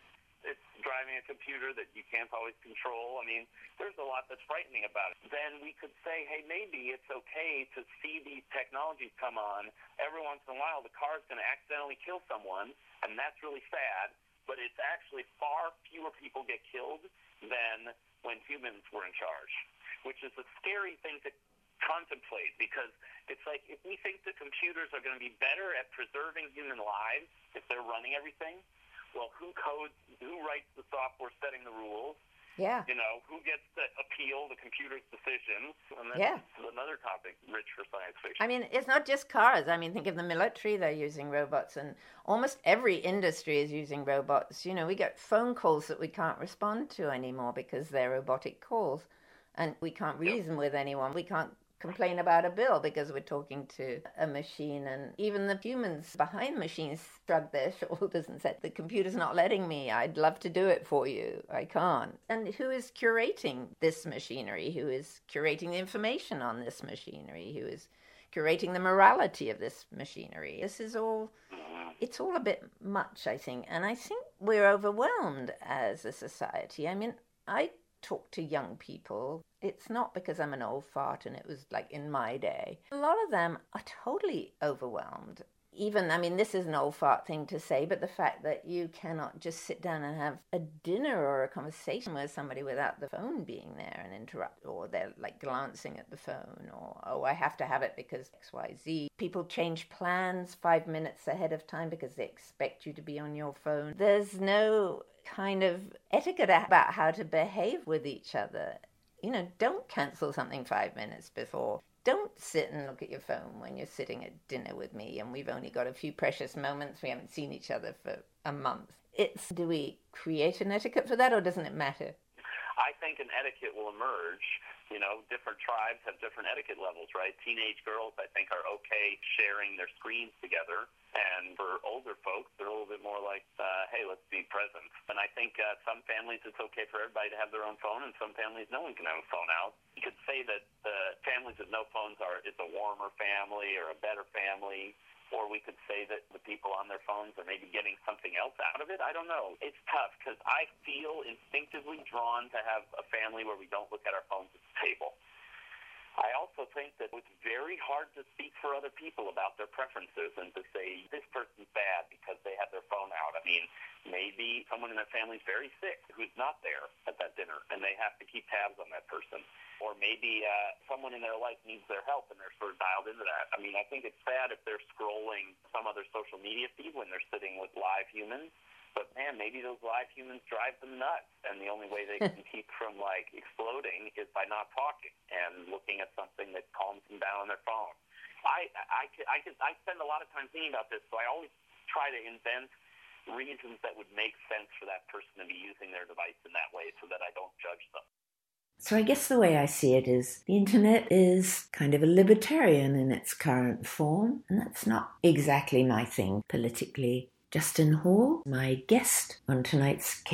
[SPEAKER 2] Driving a computer that you can't always control. I mean, there's a lot that's frightening about it. Then we could say, hey, maybe it's okay to see these technologies come on. Every once in a while, the car's going to accidentally kill someone, and that's really sad, but it's actually far fewer people get killed than when humans were in charge, which is a scary thing to contemplate, because it's like, if we think the computers are going to be better at preserving human lives if they're running everything, well, who codes, who writes the software setting the rules?
[SPEAKER 3] Yeah.
[SPEAKER 2] Who gets to appeal the computer's decisions? And that's another topic rich for science fiction.
[SPEAKER 3] I mean, it's not just cars. I mean, think of the military, they're using robots, and almost every industry is using robots. We get phone calls that we can't respond to anymore because they're robotic calls, and we can't reason with anyone. We can't complain about a bill because we're talking to a machine, and even the humans behind machines shrug their shoulders and say, the computer's not letting me, I'd love to do it for you, I can't. And who is curating this machinery? Who is curating the information on this machinery? Who is curating the morality of this machinery? This is all, it's all a bit much, I think, and I think we're overwhelmed as a society. I mean, I talk to young people. It's not because I'm an old fart and it was like in my day. A lot of them are totally overwhelmed. Even, I mean, this is an old fart thing to say, but the fact that you cannot just sit down and have a dinner or a conversation with somebody without the phone being there and interrupt, or they're like glancing at the phone, or, oh, I have to have it because XYZ. People change plans 5 minutes ahead of time because they expect you to be on your phone. There's no kind of etiquette about how to behave with each other. Don't cancel something 5 minutes before. Don't sit and look at your phone when you're sitting at dinner with me and we've only got a few precious moments. We haven't seen each other for a month. Do we create an etiquette for that, or doesn't it matter?
[SPEAKER 2] I think an etiquette will emerge. Different tribes have different etiquette levels, right? Teenage girls, I think, are okay sharing their screens together. And for older folks, they're a little bit more like, hey, let's be present. And I think some families, it's okay for everybody to have their own phone, and some families, no one can have a phone out. You could say that the families with no phones it's a warmer family or a better family. Or we could say that the people on their phones are maybe getting something else out of it. I don't know. It's tough because I feel instinctively drawn to have a family where we don't look at our phones at the table. I also think that it's very hard to speak for other people about their preferences and to say, this person's bad because they have their phone out. I mean, maybe someone in their family is very sick who's not there at that dinner, and they have to keep tabs on that person. Or maybe someone in their life needs their help, and they're sort of dialed into that. I mean, I think it's sad if they're scrolling some other social media feed when they're sitting with live humans. But, man, maybe those live humans drive them nuts, and the only way they can keep from, exploding is by not talking and looking at something that calms them down on their phone. I spend a lot of time thinking about this, so I always try to invent reasons that would make sense for that person to be using their device in that way so that I don't judge them.
[SPEAKER 1] So I guess the way I see it is the internet is kind of a libertarian in its current form, and that's not exactly my thing politically. Justin Hall, my guest on tonight's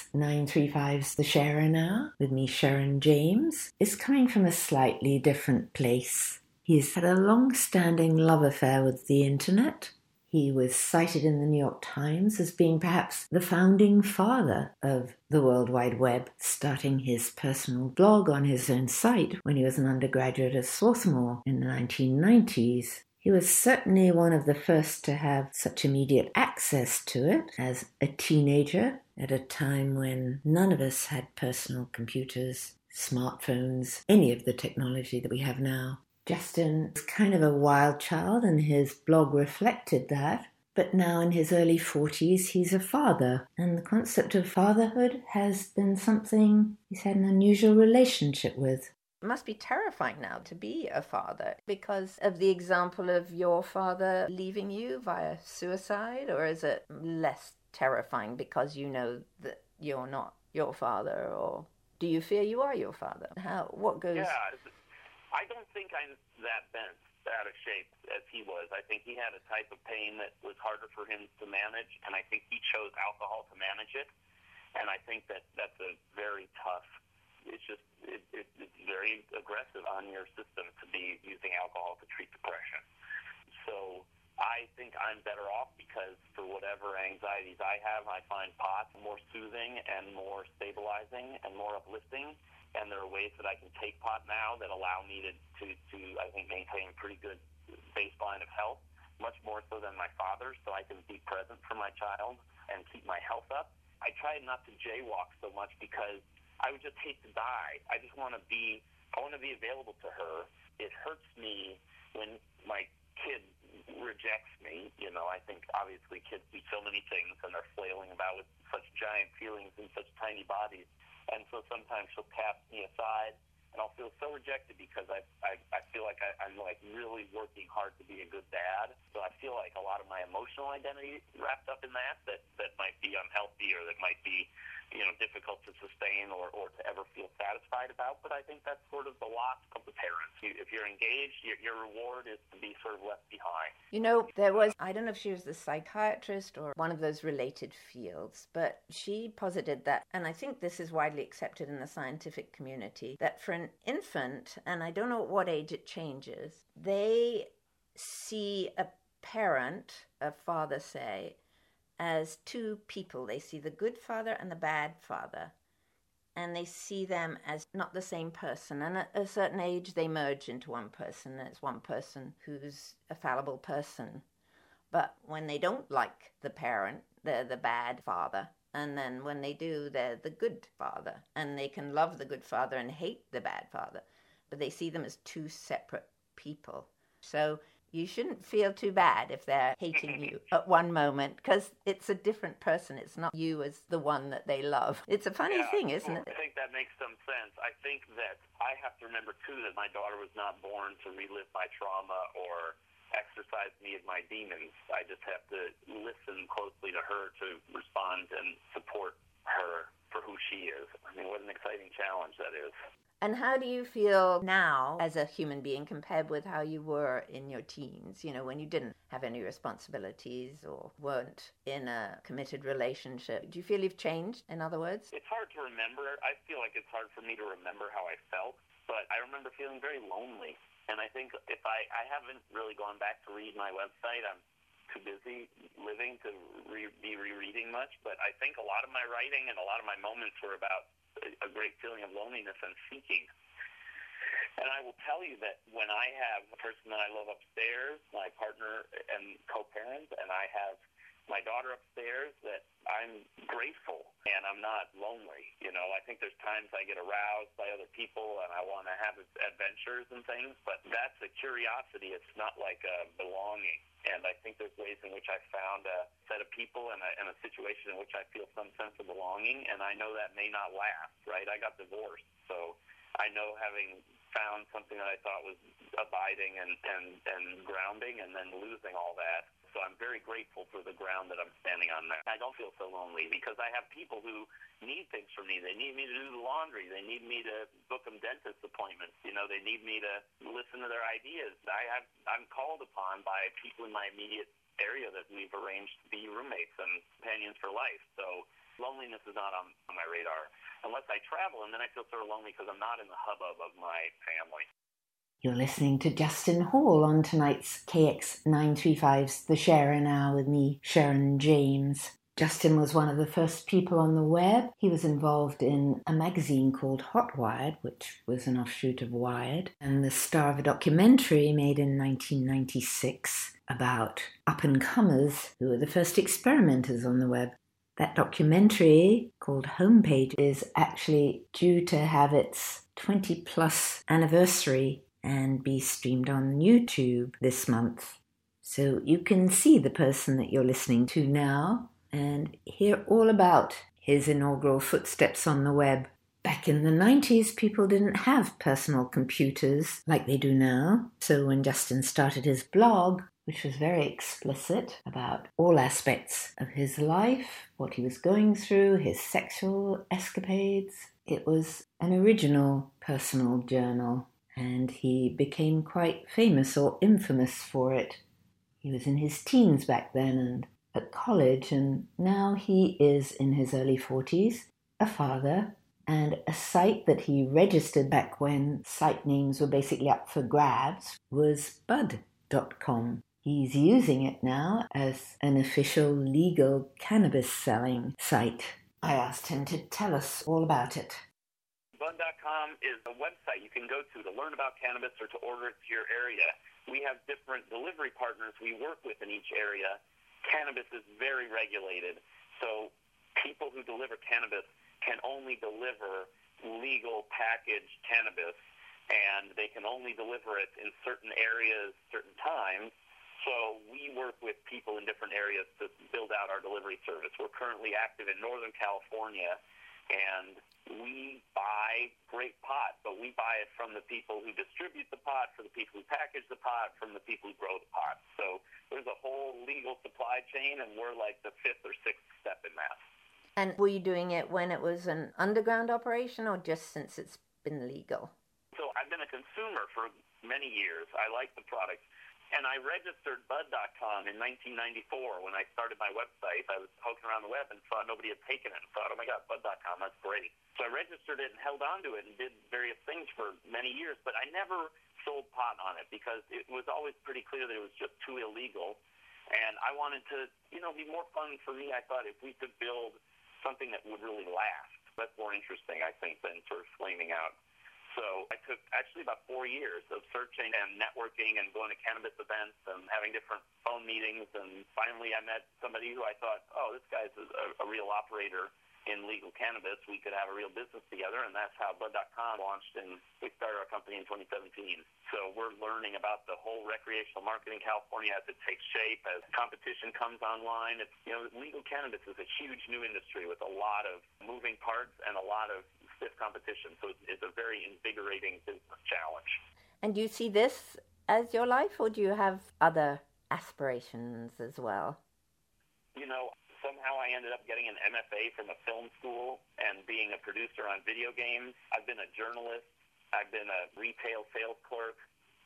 [SPEAKER 1] KX935's The Sharon Hour, with me, Sharon James, is coming from a slightly different place. He's had a long-standing love affair with the internet. He was cited in the New York Times as being perhaps the founding father of the World Wide Web, starting his personal blog on his own site when he was an undergraduate at Swarthmore in the 1990s. He was certainly one of the first to have such immediate access to it as a teenager at a time when none of us had personal computers, smartphones, any of the technology that we have now. Justin was kind of a wild child, and his blog reflected that. But now in his early 40s, he's a father, and the concept of fatherhood has been something he's had an unusual relationship with.
[SPEAKER 3] It must be terrifying now to be a father because of the example of your father leaving you via suicide, or is it less terrifying because you know that you're not your father, or do you fear you are your father? What goes...
[SPEAKER 2] Yeah, I don't think I'm that bent out of shape as he was. I think he had a type of pain that was harder for him to manage, and I think he chose alcohol to manage it. And I think that's a very tough, it's very aggressive on your system to be using alcohol to treat depression. So I think I'm better off because for whatever anxieties I have, I find pot more soothing and more stabilizing and more uplifting. And there are ways that I can take pot now that allow me to I think, maintain a pretty good baseline of health, much more so than my father, so I can be present for my child and keep my health up. I try not to jaywalk so much because I would just hate to die. I want to be available to her. It hurts me when my kid rejects me. I think obviously kids do so many things and they're flailing about with such giant feelings in such tiny bodies. And so sometimes she'll tap me aside and I'll feel so rejected because I feel like I'm like really working hard to be a good dad. So I feel like a lot of my emotional identity wrapped up in that might be unhealthy or that might be, difficult to sustain or to ever feel satisfied about. But I think that's sort of the lot of the parents. If you're engaged, your reward is to be sort of left behind.
[SPEAKER 3] There was, I don't know if she was the psychiatrist or one of those related fields, but she posited that, and I think this is widely accepted in the scientific community, that for an infant, and I don't know at what age it changes, they see a parent, a father say, as two people. They see the good father and the bad father, and they see them as not the same person. And at a certain age, they merge into one person, and it's one person who's a fallible person. But when they don't like the parent, they're the bad father. And then when they do, they're the good father. And they can love the good father and hate the bad father. But they see them as two separate people. So you shouldn't feel too bad if they're hating you at one moment, because it's a different person. It's not you as the one that they love. It's a funny thing, isn't it?
[SPEAKER 2] I think that makes some sense. I think that I have to remember, too, that my daughter was not born to relive my trauma or exercise me of my demons. I just have to listen closely to her to respond and support her for who she is. I mean, what an exciting challenge that is.
[SPEAKER 3] And how do you feel now as a human being compared with how you were in your teens, when you didn't have any responsibilities or weren't in a committed relationship? Do you feel you've changed, in other words?
[SPEAKER 2] It's hard to remember. I feel like it's hard for me to remember how I felt, but I remember feeling very lonely. And I think if I haven't really gone back to read my website, I'm too busy living to be rereading much, but I think a lot of my writing and a lot of my moments were about a great feeling of loneliness and seeking. And I will tell you that when I have a person that I love upstairs, my partner and co-parent, and I have my daughter upstairs, that I'm grateful and I'm not lonely. I think there's times I get aroused by other people and I want to have adventures and things, but that's a curiosity. It's not like a belonging. And I think there's ways in which I found a set of people and a situation in which I feel some sense of belonging, and I know that may not last, right? I got divorced, so I know having found something that I thought was abiding and grounding and then losing all that. So I'm very grateful for the ground that I'm standing on there. I don't feel so lonely because I have people who need things from me. They need me to do the laundry. They need me to book them dentist appointments. They need me to listen to their ideas. I'm called upon by people in my immediate area that we've arranged to be roommates and companions for life. So loneliness is not on my radar unless I travel, and then I feel sort of lonely because I'm not in the hubbub of my family.
[SPEAKER 1] You're listening to Justin Hall on tonight's KX935's The Sharon Hour with me, Sharon James. Justin was one of the first people on the web. He was involved in a magazine called Hotwired, which was an offshoot of Wired, and the star of a documentary made in 1996 about up-and-comers who were the first experimenters on the web. That documentary, called Homepage, is actually due to have its 20-plus anniversary and be streamed on YouTube this month. So you can see the person that you're listening to now and hear all about his inaugural footsteps on the web. Back in the 90s, people didn't have personal computers like they do now. So when Justin started his blog, which was very explicit about all aspects of his life, what he was going through, his sexual escapades, it was an original personal journal, and he became quite famous or infamous for it. He was in his teens back then and at college, and now he is in his early 40s, a father, and a site that he registered back when site names were basically up for grabs was bud.com. He's using it now as an official legal cannabis selling site. I asked him to tell us all about it.
[SPEAKER 2] Bud.com is a website you can go to learn about cannabis or to order it to your area. We have different delivery partners we work with in each area. Cannabis is very regulated, so people who deliver cannabis can only deliver legal packaged cannabis, and they can only deliver it in certain areas, certain times. So we work with people in different areas to build out our delivery service. We're currently active in Northern California, and we buy great pot, but we buy it from the people who distribute the pot, for the people who package the pot, from the people who grow the pot. So there's a whole legal supply chain, and we're like the fifth or sixth step in that.
[SPEAKER 3] And were you doing it when it was an underground operation or just since it's been legal?
[SPEAKER 2] So I've been a consumer for many years. I like the product. And I registered Bud.com in 1994 when I started my website. I was poking around the web and saw nobody had taken it and thought, oh my God, Bud.com, that's great. So I registered it and held on to it and did various things for many years, but I never sold pot on it because it was always pretty clear that it was just too illegal. And I wanted to, be more fun for me. I thought if we could build something that would really last, that's more interesting, I think, than sort of flaming out. So I took actually about 4 years of searching and networking and going to cannabis events and having different phone meetings. And finally I met somebody who I thought, oh, this guy's a real operator in legal cannabis. We could have a real business together. And that's how Bud.com launched, and we started our company in 2017. So we're learning about the whole recreational market in California as it takes shape, as competition comes online. It's, legal cannabis is a huge new industry with a lot of moving parts and a lot of stiff competition, so it's a very invigorating business challenge.
[SPEAKER 3] And do you see this as your life, or do you have other aspirations as well?
[SPEAKER 2] Somehow I ended up getting an MFA from a film school and being a producer on video games. I've been a journalist. I've been a retail sales clerk.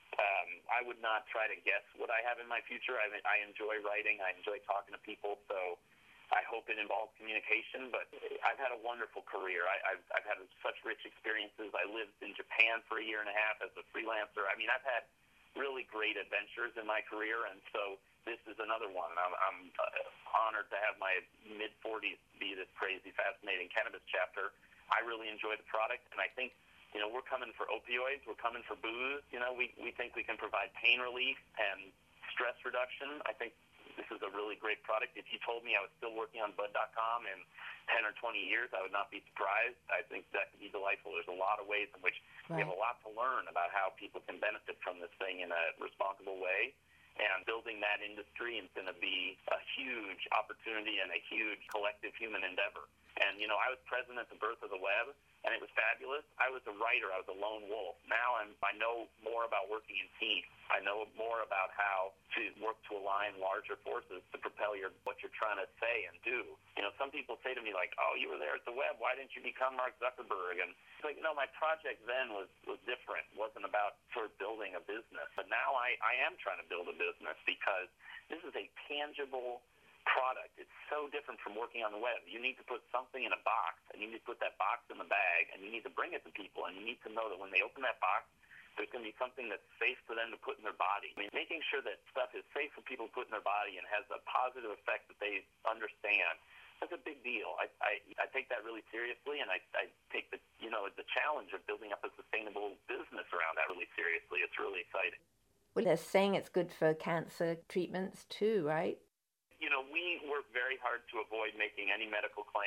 [SPEAKER 2] I would not try to guess what I have in my future. I enjoy writing. I enjoy talking to people, so I hope it involves communication, but I've had a wonderful career. I've had such rich experiences. I lived in Japan for 1.5 years as a freelancer. I've had really great adventures in my career, and so this is another one. I'm honored to have my mid-40s be this crazy, fascinating cannabis chapter. I really enjoy the product, and I think, we're coming for opioids. We're coming for booze. We think we can provide pain relief and stress reduction. I think this is a really great product. If you told me I was still working on Bud.com in 10 or 20 years, I would not be surprised. I think that could be delightful. There's a lot of ways in which we have a lot to learn about how people can benefit from this thing in a responsible way. And building that industry is going to be a huge opportunity and a huge collective human endeavor. And, I was present at the birth of the web, and it was fabulous. I was a writer. I was a lone wolf. Now I know more about working in teams. I know more about how to work to align larger forces to propel what you're trying to say and do. Some people say to me, like, oh, you were there at the web. Why didn't you become Mark Zuckerberg? And it's like, my project then was different. It wasn't about sort of building a business. But now I am trying to build a business because this is a tangible product. It's so different from working on the web. You need to put something in a box, and you need to put that box in the bag, and you need to bring it to people, and you need to know that when they open that box, there's going to be something that's safe for them to put in their body. Making sure that stuff is safe for people to put in their body and has a positive effect that they understand, that's a big deal. I take that really seriously, and I take the challenge of building up a sustainable business around that really seriously. It's really exciting.
[SPEAKER 3] Well, they're saying it's good for cancer treatments too, right?
[SPEAKER 2] We work very hard to avoid making any medical claims.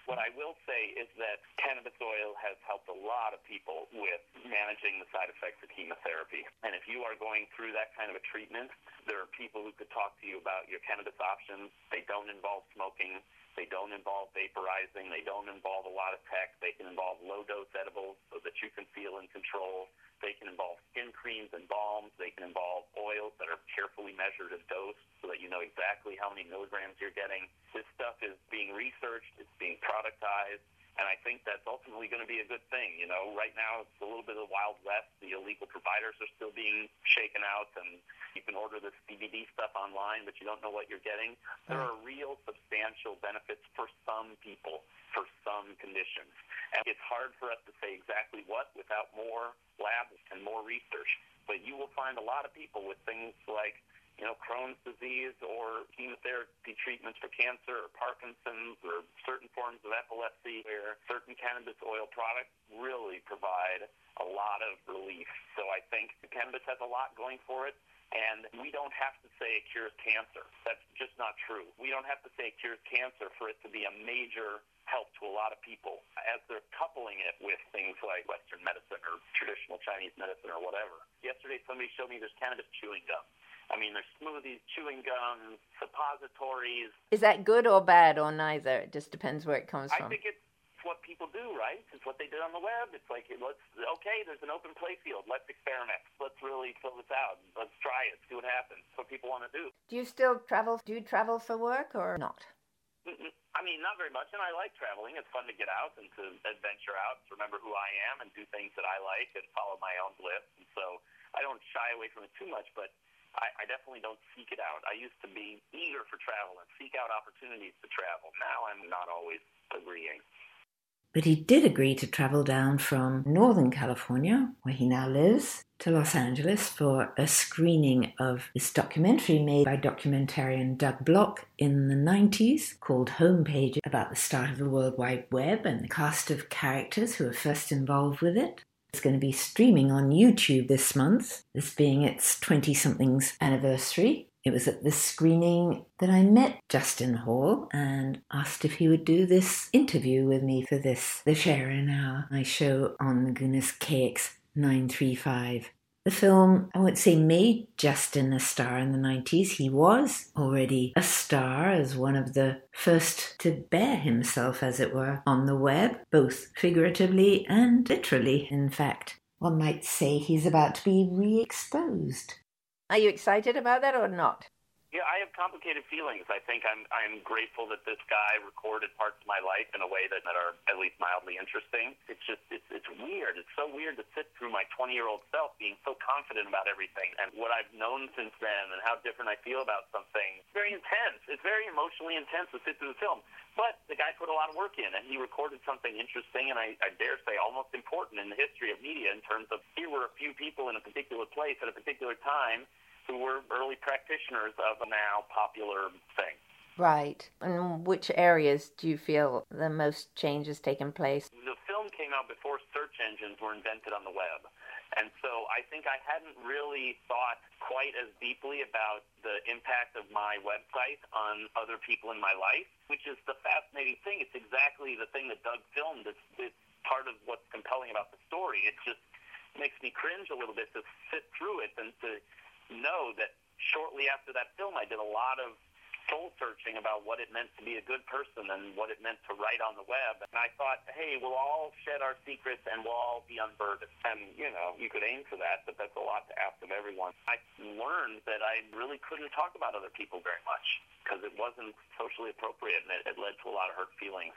[SPEAKER 2] What I will say is that cannabis oil has helped a lot of people with managing the side effects of chemotherapy. And if you are going through that kind of a treatment, there are people who could talk to you about your cannabis options. They don't involve smoking. They don't involve vaporizing. They don't involve a lot of tech. They can involve low-dose edibles so that you can feel in control. They can involve skin creams and balms. They can involve oils that are carefully measured and dosed so that you know exactly how many milligrams you're getting. This stuff is being researched. It's being productized. And I think that's ultimately going to be a good thing. You know, right now it's a little bit of the Wild West. The illegal providers are still being shaken out, and you can order this CBD stuff online, but you don't know what you're getting. There are real substantial benefits for some people, for some conditions. And it's hard for us to say exactly what without more labs and more research. But you will find a lot of people with things like, you know, Crohn's disease or chemotherapy treatments for cancer or Parkinson's or certain forms of epilepsy where certain cannabis oil products really provide a lot of relief. So I think cannabis has a lot going for it. And we don't have to say it cures cancer. That's just not true. We don't have to say it cures cancer for it to be a major help to a lot of people as they're coupling it with things like Western medicine or traditional Chinese medicine or whatever. Yesterday, somebody showed me there's cannabis chewing gum. I mean, there's smoothies, chewing gums, suppositories.
[SPEAKER 3] Is that good or bad or neither? It just depends where it comes from.
[SPEAKER 2] I think it's what people do, right? It's what they did on the web. It's like, there's an open play field. Let's experiment. Let's really fill this out. Let's try it. See what happens. It's what people want to do.
[SPEAKER 3] Do you still travel? Do you travel for work or not?
[SPEAKER 2] I mean, not very much, and I like traveling. It's fun to get out and to adventure out, to remember who I am and do things that I like and follow my own bliss. And so I don't shy away from it too much, but I definitely don't seek it out. I used to be eager for travel and seek out opportunities to travel. Now I'm not always agreeing.
[SPEAKER 1] But he did agree to travel down from Northern California, where he now lives, to Los Angeles for a screening of this documentary made by documentarian Doug Block in the 90s called Homepage, about the start of the World Wide Web and the cast of characters who were first involved with it. It's going to be streaming on YouTube this month, this being its 20-somethings anniversary. It was at this screening that I met Justin Hall and asked if he would do this interview with me for this, the share in my show on the Goodness KX 935. The film, I won't say made Justin a star in the 90s. He was already a star as one of the first to bear himself, as it were, on the web, both figuratively and literally. In fact, one might say he's about to be re-exposed.
[SPEAKER 3] Are you excited about that or not?
[SPEAKER 2] Yeah, I have complicated feelings. I think I'm grateful that this guy recorded parts of my life in a way that are at least mildly interesting. It's weird. It's so weird to sit through my 20-year-old self being so confident about everything and what I've known since then and how different I feel about something. It's very intense. It's very emotionally intense to sit through the film. But the guy put a lot of work in, and he recorded something interesting and I dare say almost important in the history of media in terms of here were a few people in a particular place at a particular time who were early practitioners of a now popular thing.
[SPEAKER 3] Right. And which areas do you feel the most change has taken place?
[SPEAKER 2] The film came out before search engines were invented on the web. And so I think I hadn't really thought quite as deeply about the impact of my website on other people in my life, which is the fascinating thing. It's exactly the thing that Doug filmed. It's part of what's compelling about the story. It just makes me cringe a little bit to sit through it and to know that shortly after that film I did a lot of soul searching about what it meant to be a good person and what it meant to write on the web. And I thought, hey, we'll all shed our secrets and we'll all be unburdened. And, you know, you could aim for that, but that's a lot to ask of everyone. I learned that I really couldn't talk about other people very much because it wasn't socially appropriate, and it led to a lot of hurt feelings.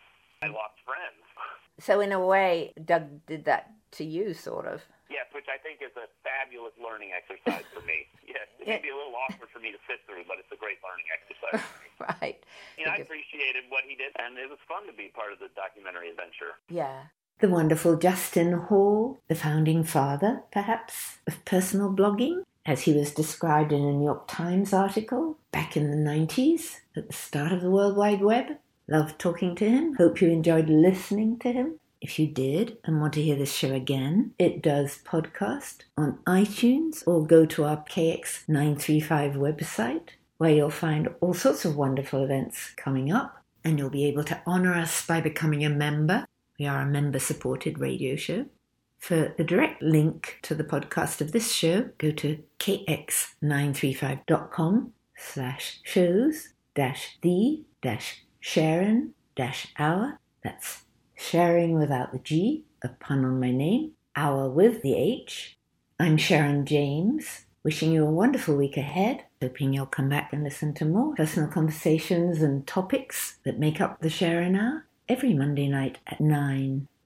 [SPEAKER 2] I lost friends.
[SPEAKER 3] So in a way, Doug did that to you, sort of.
[SPEAKER 2] Yes, which I think is a fabulous learning exercise for me. Yes, it may be a little awkward for me to sit through, but it's a great learning exercise for me.
[SPEAKER 3] Right.
[SPEAKER 2] I appreciated what he did, and it was fun to be part of the documentary adventure.
[SPEAKER 3] Yeah.
[SPEAKER 1] The wonderful Justin Hall, the founding father, perhaps, of personal blogging, as he was described in a New York Times article back in the 90s, at the start of the World Wide Web. Loved talking to him. Hope you enjoyed listening to him. If you did and want to hear this show again, it does podcast on iTunes or go to our KX935 website, where you'll find all sorts of wonderful events coming up. and you'll be able to honour us by becoming a member. We are a member-supported radio show. For the direct link to the podcast of this show, go to kx935.com/shows-the-Sharon-hour. That's sharing without the G, a pun on my name, hour with the H. I'm Sharon James, wishing you a wonderful week ahead, hoping you'll come back and listen to more personal conversations and topics that make up the Sharon Hour every Monday night at 9.